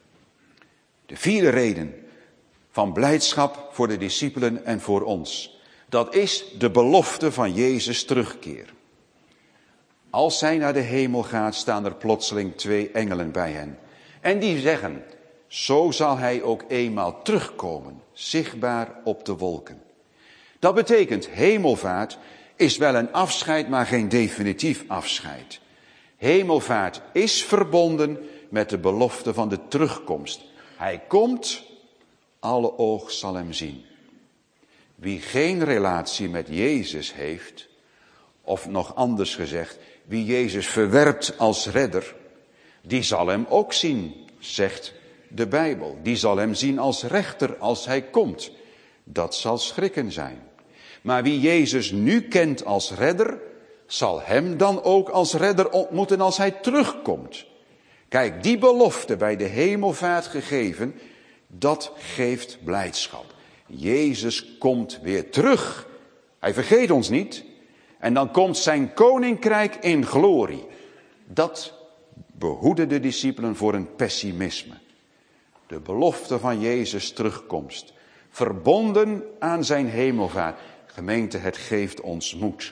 De vierde reden van blijdschap voor de discipelen en voor ons. Dat is de belofte van Jezus' terugkeer. Als zij naar de hemel gaat, staan er plotseling 2 engelen bij hen. En die zeggen, zo zal hij ook eenmaal terugkomen, zichtbaar op de wolken. Dat betekent, hemelvaart is wel een afscheid, maar geen definitief afscheid. Hemelvaart is verbonden met de belofte van de terugkomst. Hij komt, alle oog zal hem zien. Wie geen relatie met Jezus heeft, of nog anders gezegd, wie Jezus verwerpt als redder, die zal hem ook zien, zegt de Bijbel. Die zal hem zien als rechter als hij komt. Dat zal schrikken zijn. Maar wie Jezus nu kent als redder, zal hem dan ook als redder ontmoeten als hij terugkomt. Kijk, die belofte bij de hemelvaart gegeven, dat geeft blijdschap. Jezus komt weer terug. Hij vergeet ons niet. En dan komt zijn koninkrijk in glorie. Dat behoedde de discipelen voor een pessimisme. De belofte van Jezus' terugkomst. Verbonden aan zijn hemelvaart. Gemeente, het geeft ons moed.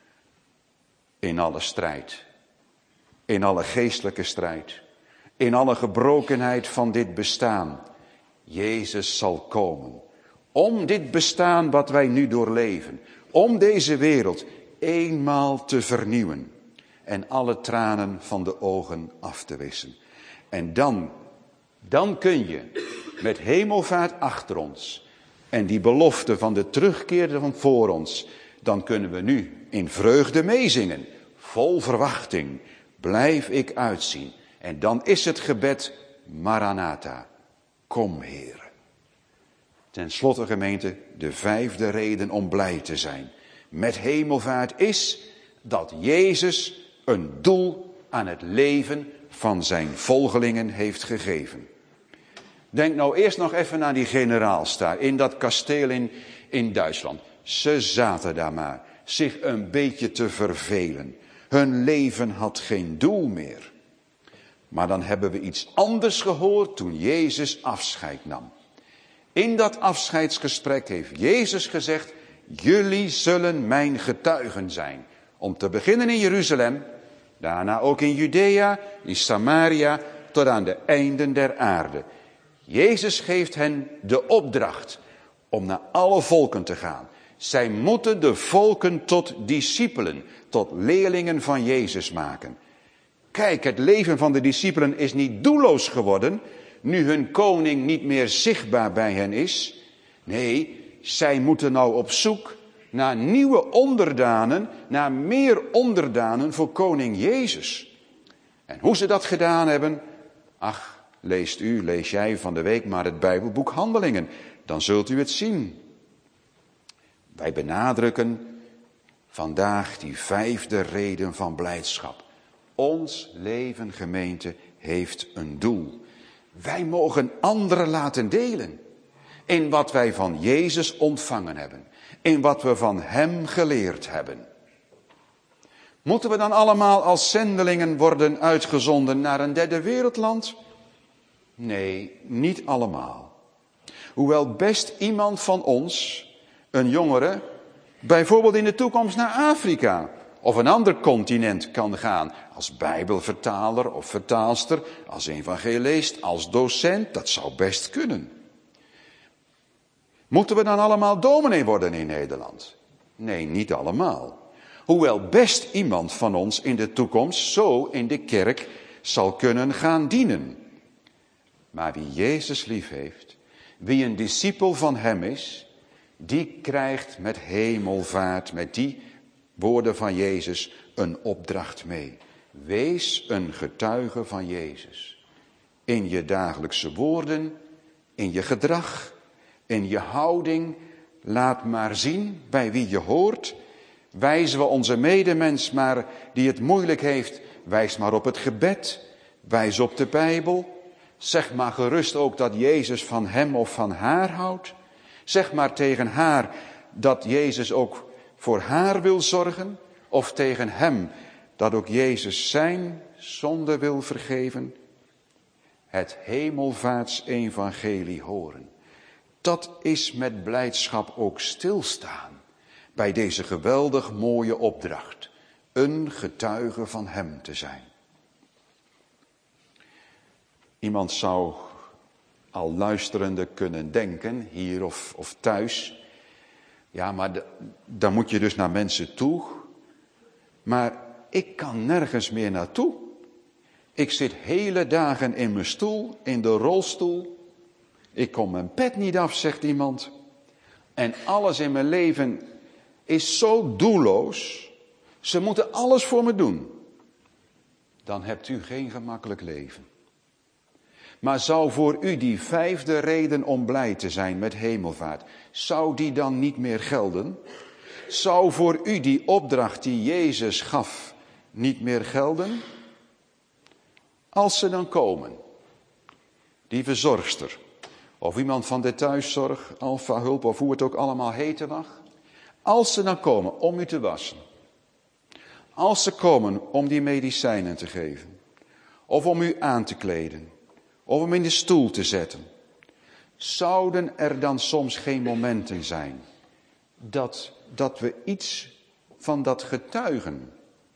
In alle strijd. In alle geestelijke strijd. In alle gebrokenheid van dit bestaan. Jezus zal komen. Om dit bestaan wat wij nu doorleven. Om deze wereld eenmaal te vernieuwen. En alle tranen van de ogen af te wissen. En dan kun je met hemelvaart achter ons. En die belofte van de terugkeer van voor ons. Dan kunnen we nu in vreugde meezingen. Vol verwachting blijf ik uitzien. En dan is het gebed Maranatha. Kom Heer. Ten slotte gemeente, de 5e reden om blij te zijn. Met hemelvaart is dat Jezus een doel aan het leven van zijn volgelingen heeft gegeven. Denk nou eerst nog even aan die generaals daar in dat kasteel in Duitsland. Ze zaten daar maar zich een beetje te vervelen. Hun leven had geen doel meer. Maar dan hebben we iets anders gehoord toen Jezus afscheid nam. In dat afscheidsgesprek heeft Jezus gezegd, jullie zullen mijn getuigen zijn. Om te beginnen in Jeruzalem, daarna ook in Judea, in Samaria, tot aan de einden der aarde. Jezus geeft hen de opdracht om naar alle volken te gaan. Zij moeten de volken tot discipelen, tot leerlingen van Jezus maken. Kijk, het leven van de discipelen is niet doelloos geworden, nu hun koning niet meer zichtbaar bij hen is. Nee, zij moeten nou op zoek naar nieuwe onderdanen, naar meer onderdanen voor koning Jezus. En hoe ze dat gedaan hebben, ach, lees jij van de week maar het Bijbelboek Handelingen, dan zult u het zien. Wij benadrukken vandaag die 5e reden van blijdschap. Ons leven, gemeente, heeft een doel. Wij mogen anderen laten delen in wat wij van Jezus ontvangen hebben. In wat we van hem geleerd hebben. Moeten we dan allemaal als zendelingen worden uitgezonden naar een 3e wereldland? Nee, niet allemaal. Hoewel best iemand van ons, een jongere, bijvoorbeeld in de toekomst naar Afrika of een ander continent kan gaan. Als bijbelvertaler of vertaalster, als evangelist, als docent, dat zou best kunnen. Moeten we dan allemaal dominee worden in Nederland? Nee, niet allemaal. Hoewel best iemand van ons in de toekomst zo in de kerk zal kunnen gaan dienen. Maar wie Jezus lief heeft, wie een discipel van hem is, die krijgt met hemelvaart, met die woorden van Jezus, een opdracht mee. Wees een getuige van Jezus. In je dagelijkse woorden, in je gedrag, in je houding. Laat maar zien bij wie je hoort. Wijzen we onze medemens maar die het moeilijk heeft, wijs maar op het gebed. Wijs op de Bijbel. Zeg maar gerust ook dat Jezus van hem of van haar houdt. Zeg maar tegen haar dat Jezus ook voor haar wil zorgen. Of tegen hem dat ook Jezus zijn zonde wil vergeven. Het hemelvaartsevangelie horen. Dat is met blijdschap ook stilstaan bij deze geweldig mooie opdracht. een getuige van hem te zijn. Iemand zou al luisterende kunnen denken, hier of thuis. Ja, maar dan moet je dus naar mensen toe. Maar ik kan nergens meer naartoe. Ik zit hele dagen in mijn stoel, in de rolstoel. Ik kom mijn pet niet af, zegt iemand. En alles in mijn leven is zo doelloos. Ze moeten alles voor me doen. Dan hebt u geen gemakkelijk leven. Maar zou voor u die 5e reden om blij te zijn met hemelvaart, zou die dan niet meer gelden? Zou voor u die opdracht die Jezus gaf niet meer gelden? Als ze dan komen, die verzorgster, of iemand van de thuiszorg, Alpha Hulp, of hoe het ook allemaal heten mag. Als ze dan komen om u te wassen. Als ze komen om die medicijnen te geven. Of om u aan te kleden. Of om in de stoel te zetten. Zouden er dan soms geen momenten zijn dat we iets van dat getuigen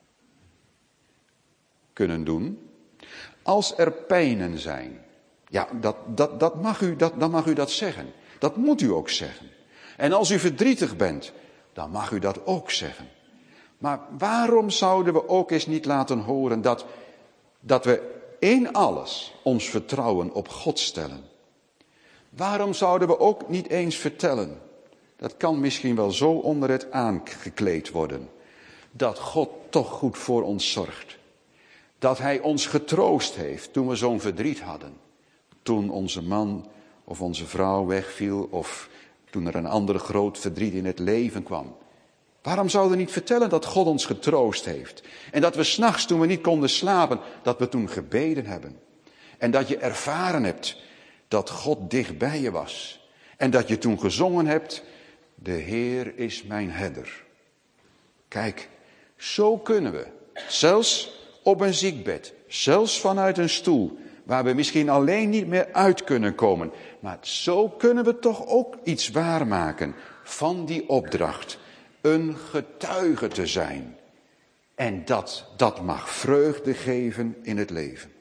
kunnen doen? Als er pijnen zijn, ja, dan mag u dat zeggen. Dat moet u ook zeggen. En als u verdrietig bent, dan mag u dat ook zeggen. Maar waarom zouden we ook eens niet laten horen dat we in alles ons vertrouwen op God stellen? Waarom zouden we ook niet eens vertellen, dat kan misschien wel zo onder het aangekleed worden, dat God toch goed voor ons zorgt. Dat hij ons getroost heeft toen we zo'n verdriet hadden. Toen onze man of onze vrouw wegviel of toen er een ander groot verdriet in het leven kwam. Waarom zouden we niet vertellen dat God ons getroost heeft? En dat we 's nachts toen we niet konden slapen, dat we toen gebeden hebben. En dat je ervaren hebt dat God dicht bij je was. En dat je toen gezongen hebt, de Heer is mijn herder. Kijk, zo kunnen we, zelfs op een ziekbed, zelfs vanuit een stoel, waar we misschien alleen niet meer uit kunnen komen. Maar zo kunnen we toch ook iets waarmaken van die opdracht. Een getuige te zijn. En dat mag vreugde geven in het leven.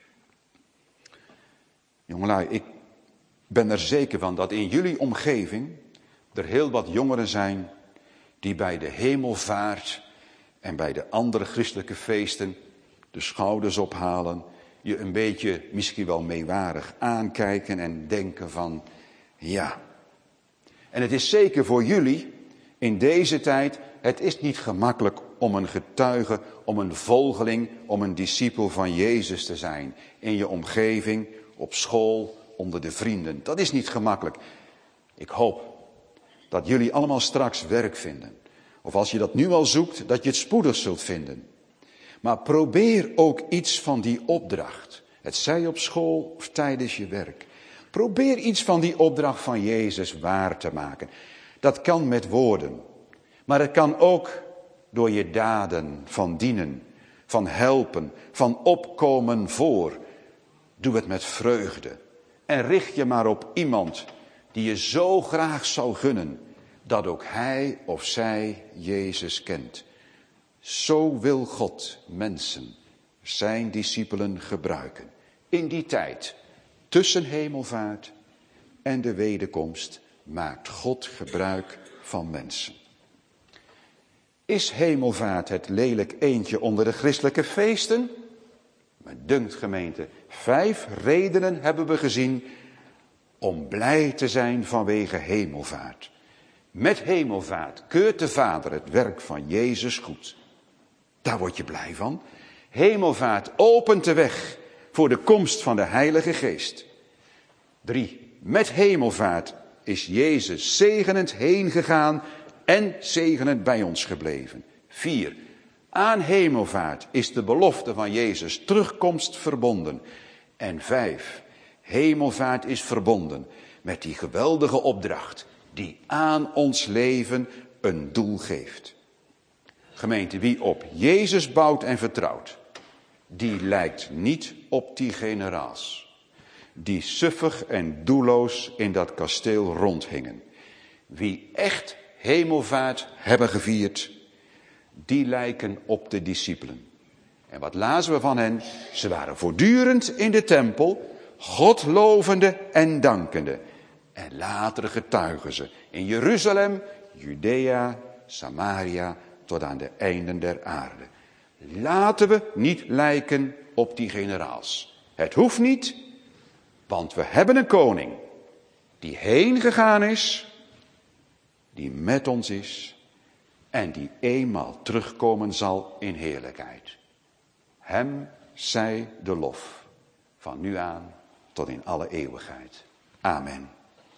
Jongelui, ik ben er zeker van dat in jullie omgeving er heel wat jongeren zijn die bij de hemelvaart en bij de andere christelijke feesten de schouders ophalen, je een beetje misschien wel meewarig aankijken en denken van ja. En het is zeker voor jullie in deze tijd, het is niet gemakkelijk om een getuige, om een volgeling, om een discipel van Jezus te zijn. In je omgeving, op school, onder de vrienden. Dat is niet gemakkelijk. Ik hoop dat jullie allemaal straks werk vinden. Of als je dat nu al zoekt, dat je het spoedig zult vinden. Maar probeer ook iets van die opdracht. Het zij op school of tijdens je werk. Probeer iets van die opdracht van Jezus waar te maken. Dat kan met woorden. Maar het kan ook door je daden van dienen, van helpen, van opkomen voor. Doe het met vreugde. En richt je maar op iemand die je zo graag zou gunnen dat ook hij of zij Jezus kent. Zo wil God mensen, zijn discipelen gebruiken. In die tijd, tussen hemelvaart en de wederkomst, maakt God gebruik van mensen. Is hemelvaart het lelijk eendje onder de christelijke feesten? Me dunkt, gemeente, 5 redenen hebben we gezien om blij te zijn vanwege hemelvaart. Met hemelvaart keurt de Vader het werk van Jezus goed. Daar word je blij van. Hemelvaart opent de weg voor de komst van de Heilige Geest. 3. Met hemelvaart is Jezus zegenend heen gegaan en zegenend bij ons gebleven. 4. Aan hemelvaart is de belofte van Jezus' terugkomst verbonden. En 5. Hemelvaart is verbonden met die geweldige opdracht die aan ons leven een doel geeft. Gemeente, wie op Jezus bouwt en vertrouwt, die lijkt niet op die generaals die suffig en doelloos in dat kasteel rondhingen. Wie echt hemelvaart hebben gevierd, die lijken op de discipelen. En wat lazen we van hen? Ze waren voortdurend in de tempel, God lovende en dankende. En later getuigen ze in Jeruzalem, Judea, Samaria, tot aan de einden der aarde. Laten we niet lijken op die generaals. Het hoeft niet, want we hebben een koning die heen gegaan is, die met ons is en die eenmaal terugkomen zal in heerlijkheid. Hem zij de lof, van nu aan tot in alle eeuwigheid. Amen.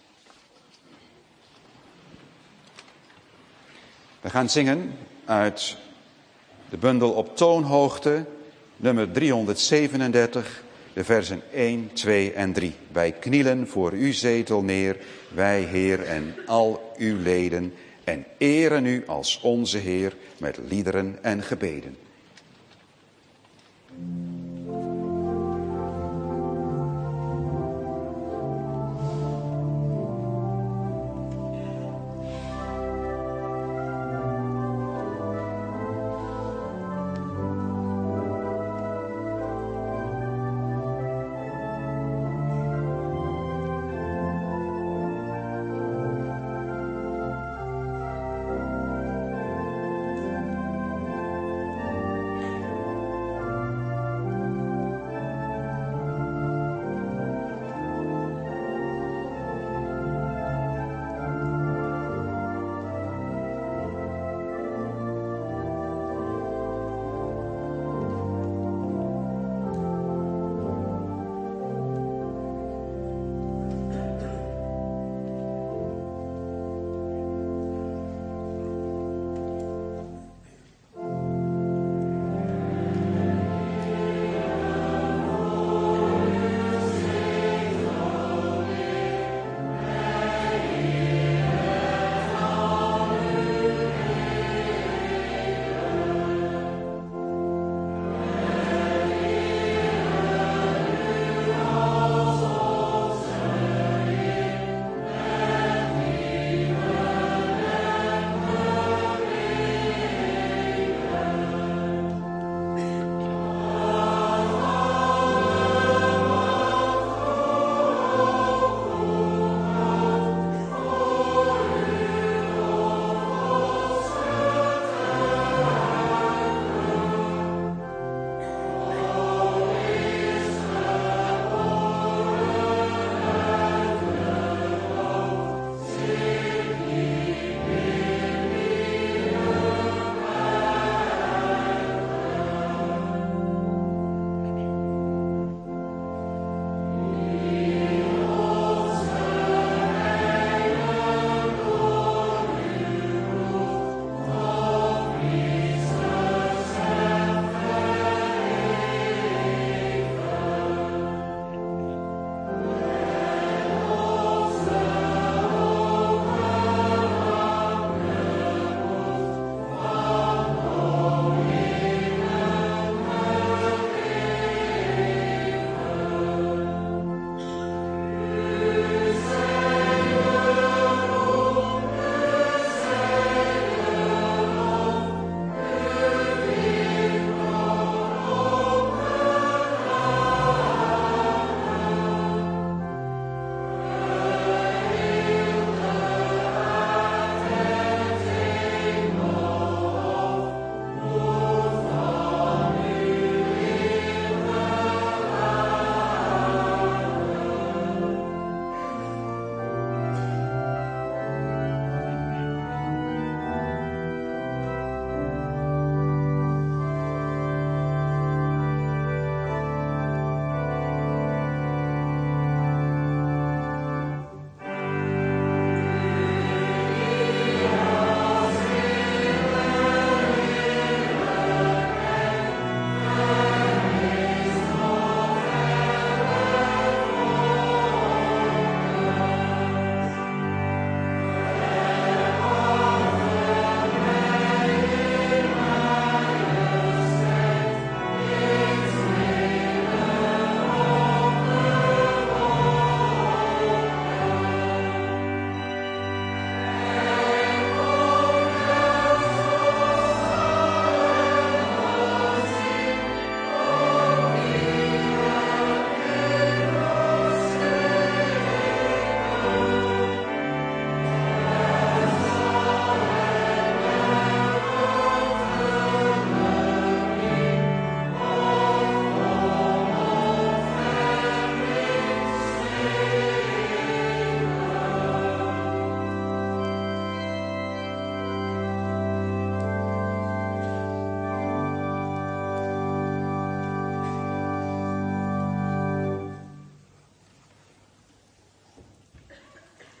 We gaan zingen uit de bundel op toonhoogte, nummer 337, de versen 1, 2 en 3. Wij knielen voor uw zetel neer, wij Heer en al uw leden, en eren u als onze Heer met liederen en gebeden.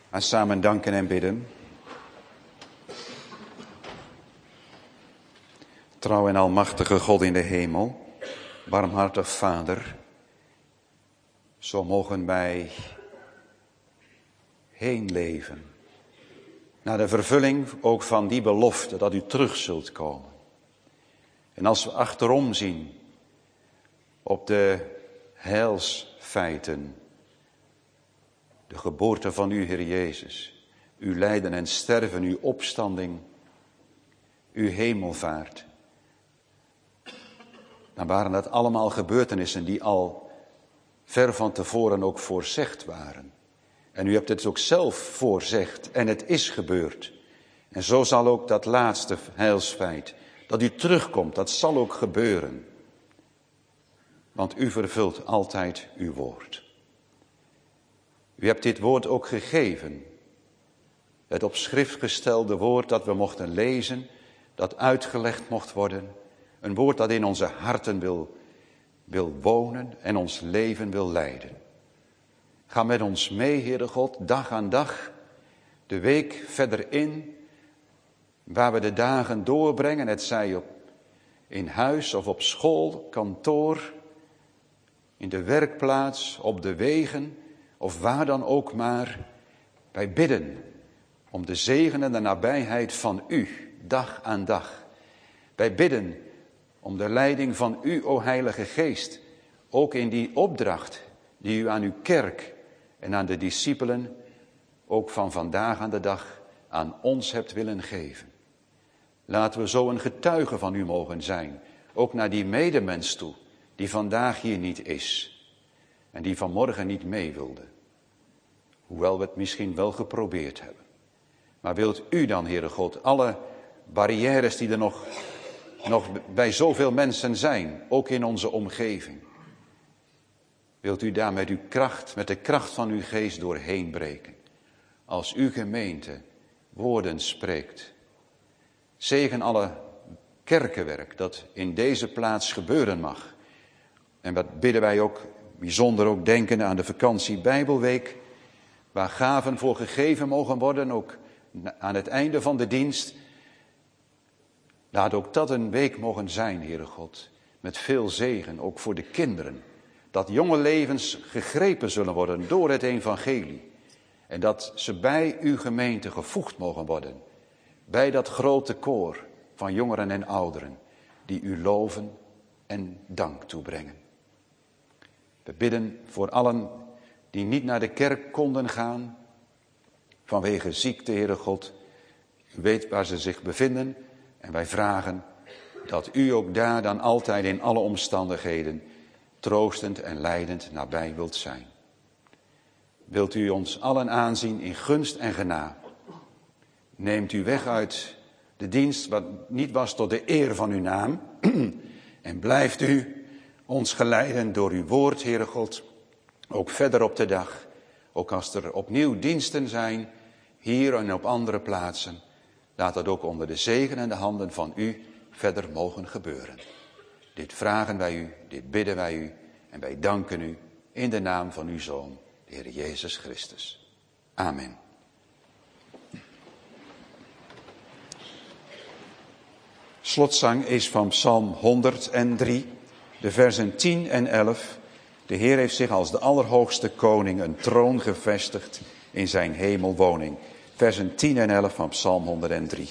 En samen danken en bidden. Trouw en almachtige God in de hemel, barmhartig Vader, zo mogen wij heen leven. Naar de vervulling ook van die belofte dat u terug zult komen. En als we achterom zien op de heilsfeiten, de geboorte van u, Heer Jezus, uw lijden en sterven, uw opstanding, uw hemelvaart, dan waren dat allemaal gebeurtenissen die al ver van tevoren ook voorzegd waren. En u hebt het ook zelf voorzegd en het is gebeurd. En zo zal ook dat laatste heilsfeit, dat u terugkomt, dat zal ook gebeuren. Want u vervult altijd uw woord. U hebt dit woord ook gegeven. Het op schrift gestelde woord dat we mochten lezen, dat uitgelegd mocht worden. Een woord dat in onze harten wil wonen en ons leven wil leiden. Ga met ons mee, Heere God, dag aan dag, de week verder in, waar we de dagen doorbrengen, het zij in huis of op school, kantoor, in de werkplaats, op de wegen of waar dan ook maar. Wij bidden om de zegen en de nabijheid van u, dag aan dag. Wij bidden om de leiding van u, o Heilige Geest, ook in die opdracht die u aan uw kerk en aan de discipelen, ook van vandaag aan de dag, aan ons hebt willen geven. Laten we zo een getuige van u mogen zijn, ook naar die medemens toe, die vandaag hier niet is en die vanmorgen niet mee wilde. Hoewel we het misschien wel geprobeerd hebben. Maar wilt u dan, Heere God, alle barrières die er nog bij zoveel mensen zijn, ook in onze omgeving. Wilt u daar met uw kracht, met de kracht van uw geest doorheen breken. Als uw gemeente woorden spreekt. Zegen alle kerkenwerk dat in deze plaats gebeuren mag. En wat bidden wij ook, bijzonder ook denkende aan de vakantie Bijbelweek. Waar gaven voor gegeven mogen worden, ook aan het einde van de dienst. Laat ook dat een week mogen zijn, Heere God, met veel zegen, ook voor de kinderen. Dat jonge levens gegrepen zullen worden door het evangelie. En dat ze bij uw gemeente gevoegd mogen worden. Bij dat grote koor van jongeren en ouderen die u loven en dank toebrengen. We bidden voor allen die niet naar de kerk konden gaan. Vanwege ziekte, Heere God. U weet waar ze zich bevinden. En wij vragen dat u ook daar dan altijd in alle omstandigheden troostend en leidend nabij wilt zijn. Wilt u ons allen aanzien in gunst en genade. Neemt u weg uit de dienst wat niet was tot de eer van uw naam. En blijft u ons geleiden door uw woord, Heere God. Ook verder op de dag. Ook als er opnieuw diensten zijn, hier en op andere plaatsen. Laat dat ook onder de zegen en de handen van u verder mogen gebeuren. Dit vragen wij u, dit bidden wij u en wij danken u in de naam van uw Zoon, de Heer Jezus Christus. Amen. Slotzang is van Psalm 103, de versen 10 en 11. De Heer heeft zich als de allerhoogste koning een troon gevestigd in zijn hemelwoning. Versen 10 en 11 van Psalm 103.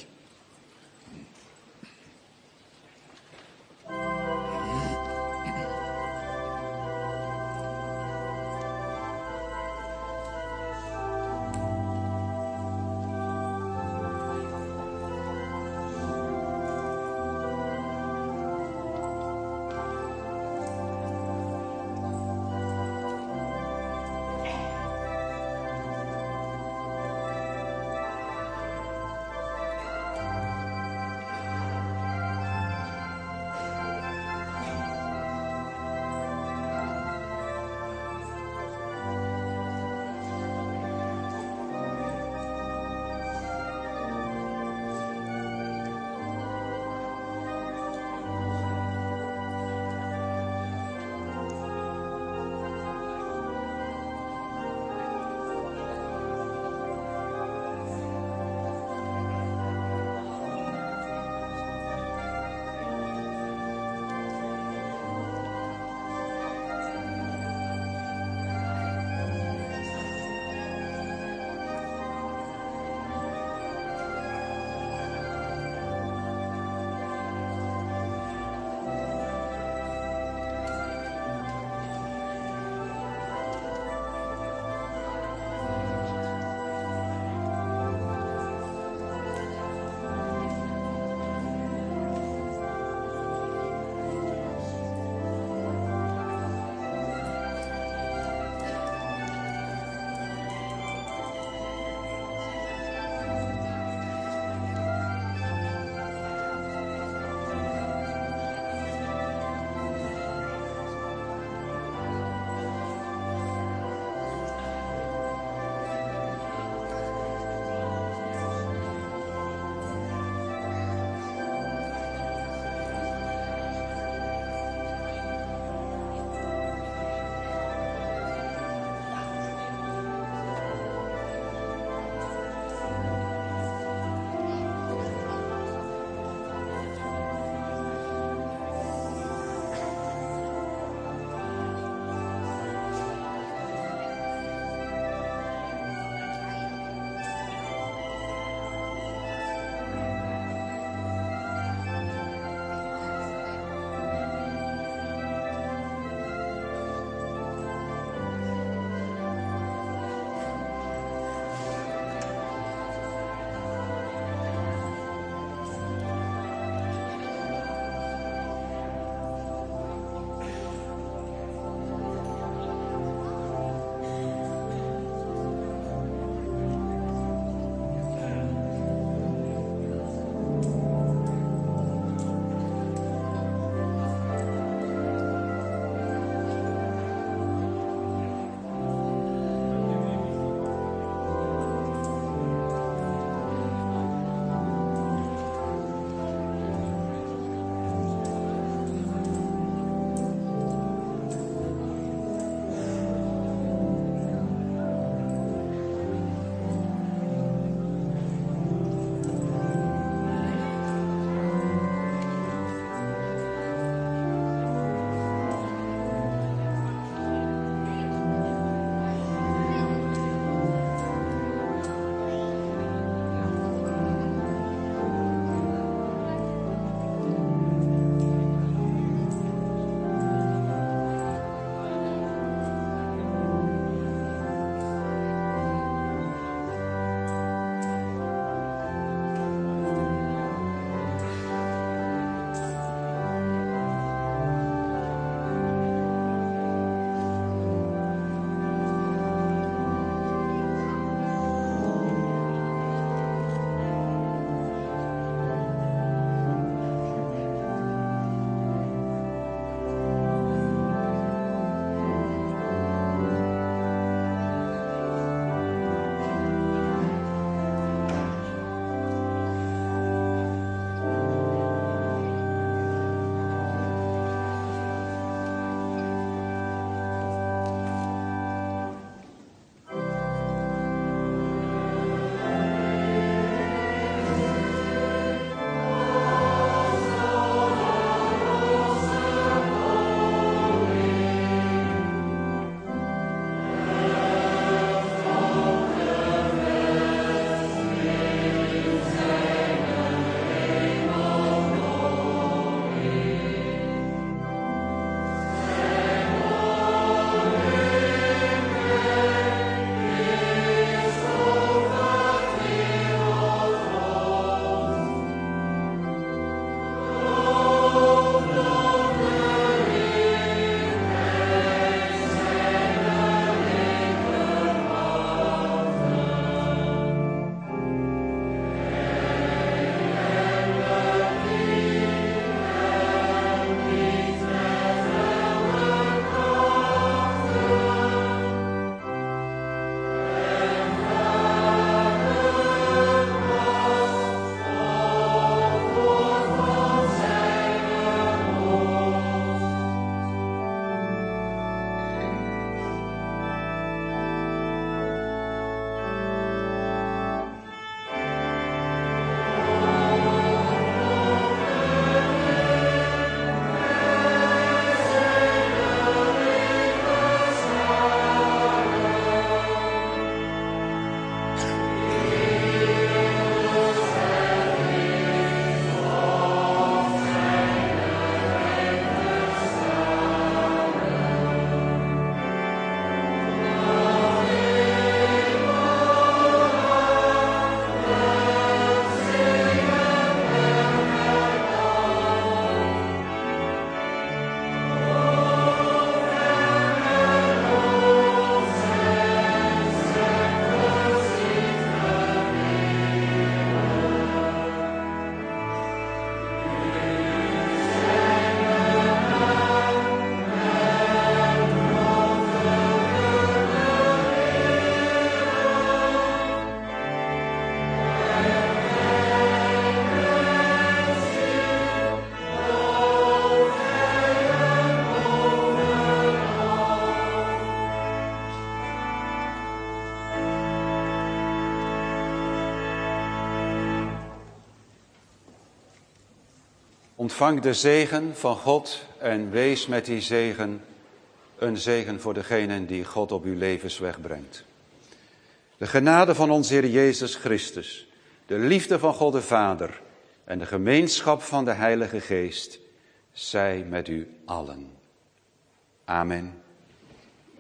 Ontvang de zegen van God en wees met die zegen een zegen voor degenen die God op uw levensweg brengt. De genade van onze Heer Jezus Christus, de liefde van God de Vader en de gemeenschap van de Heilige Geest zij met u allen. Amen.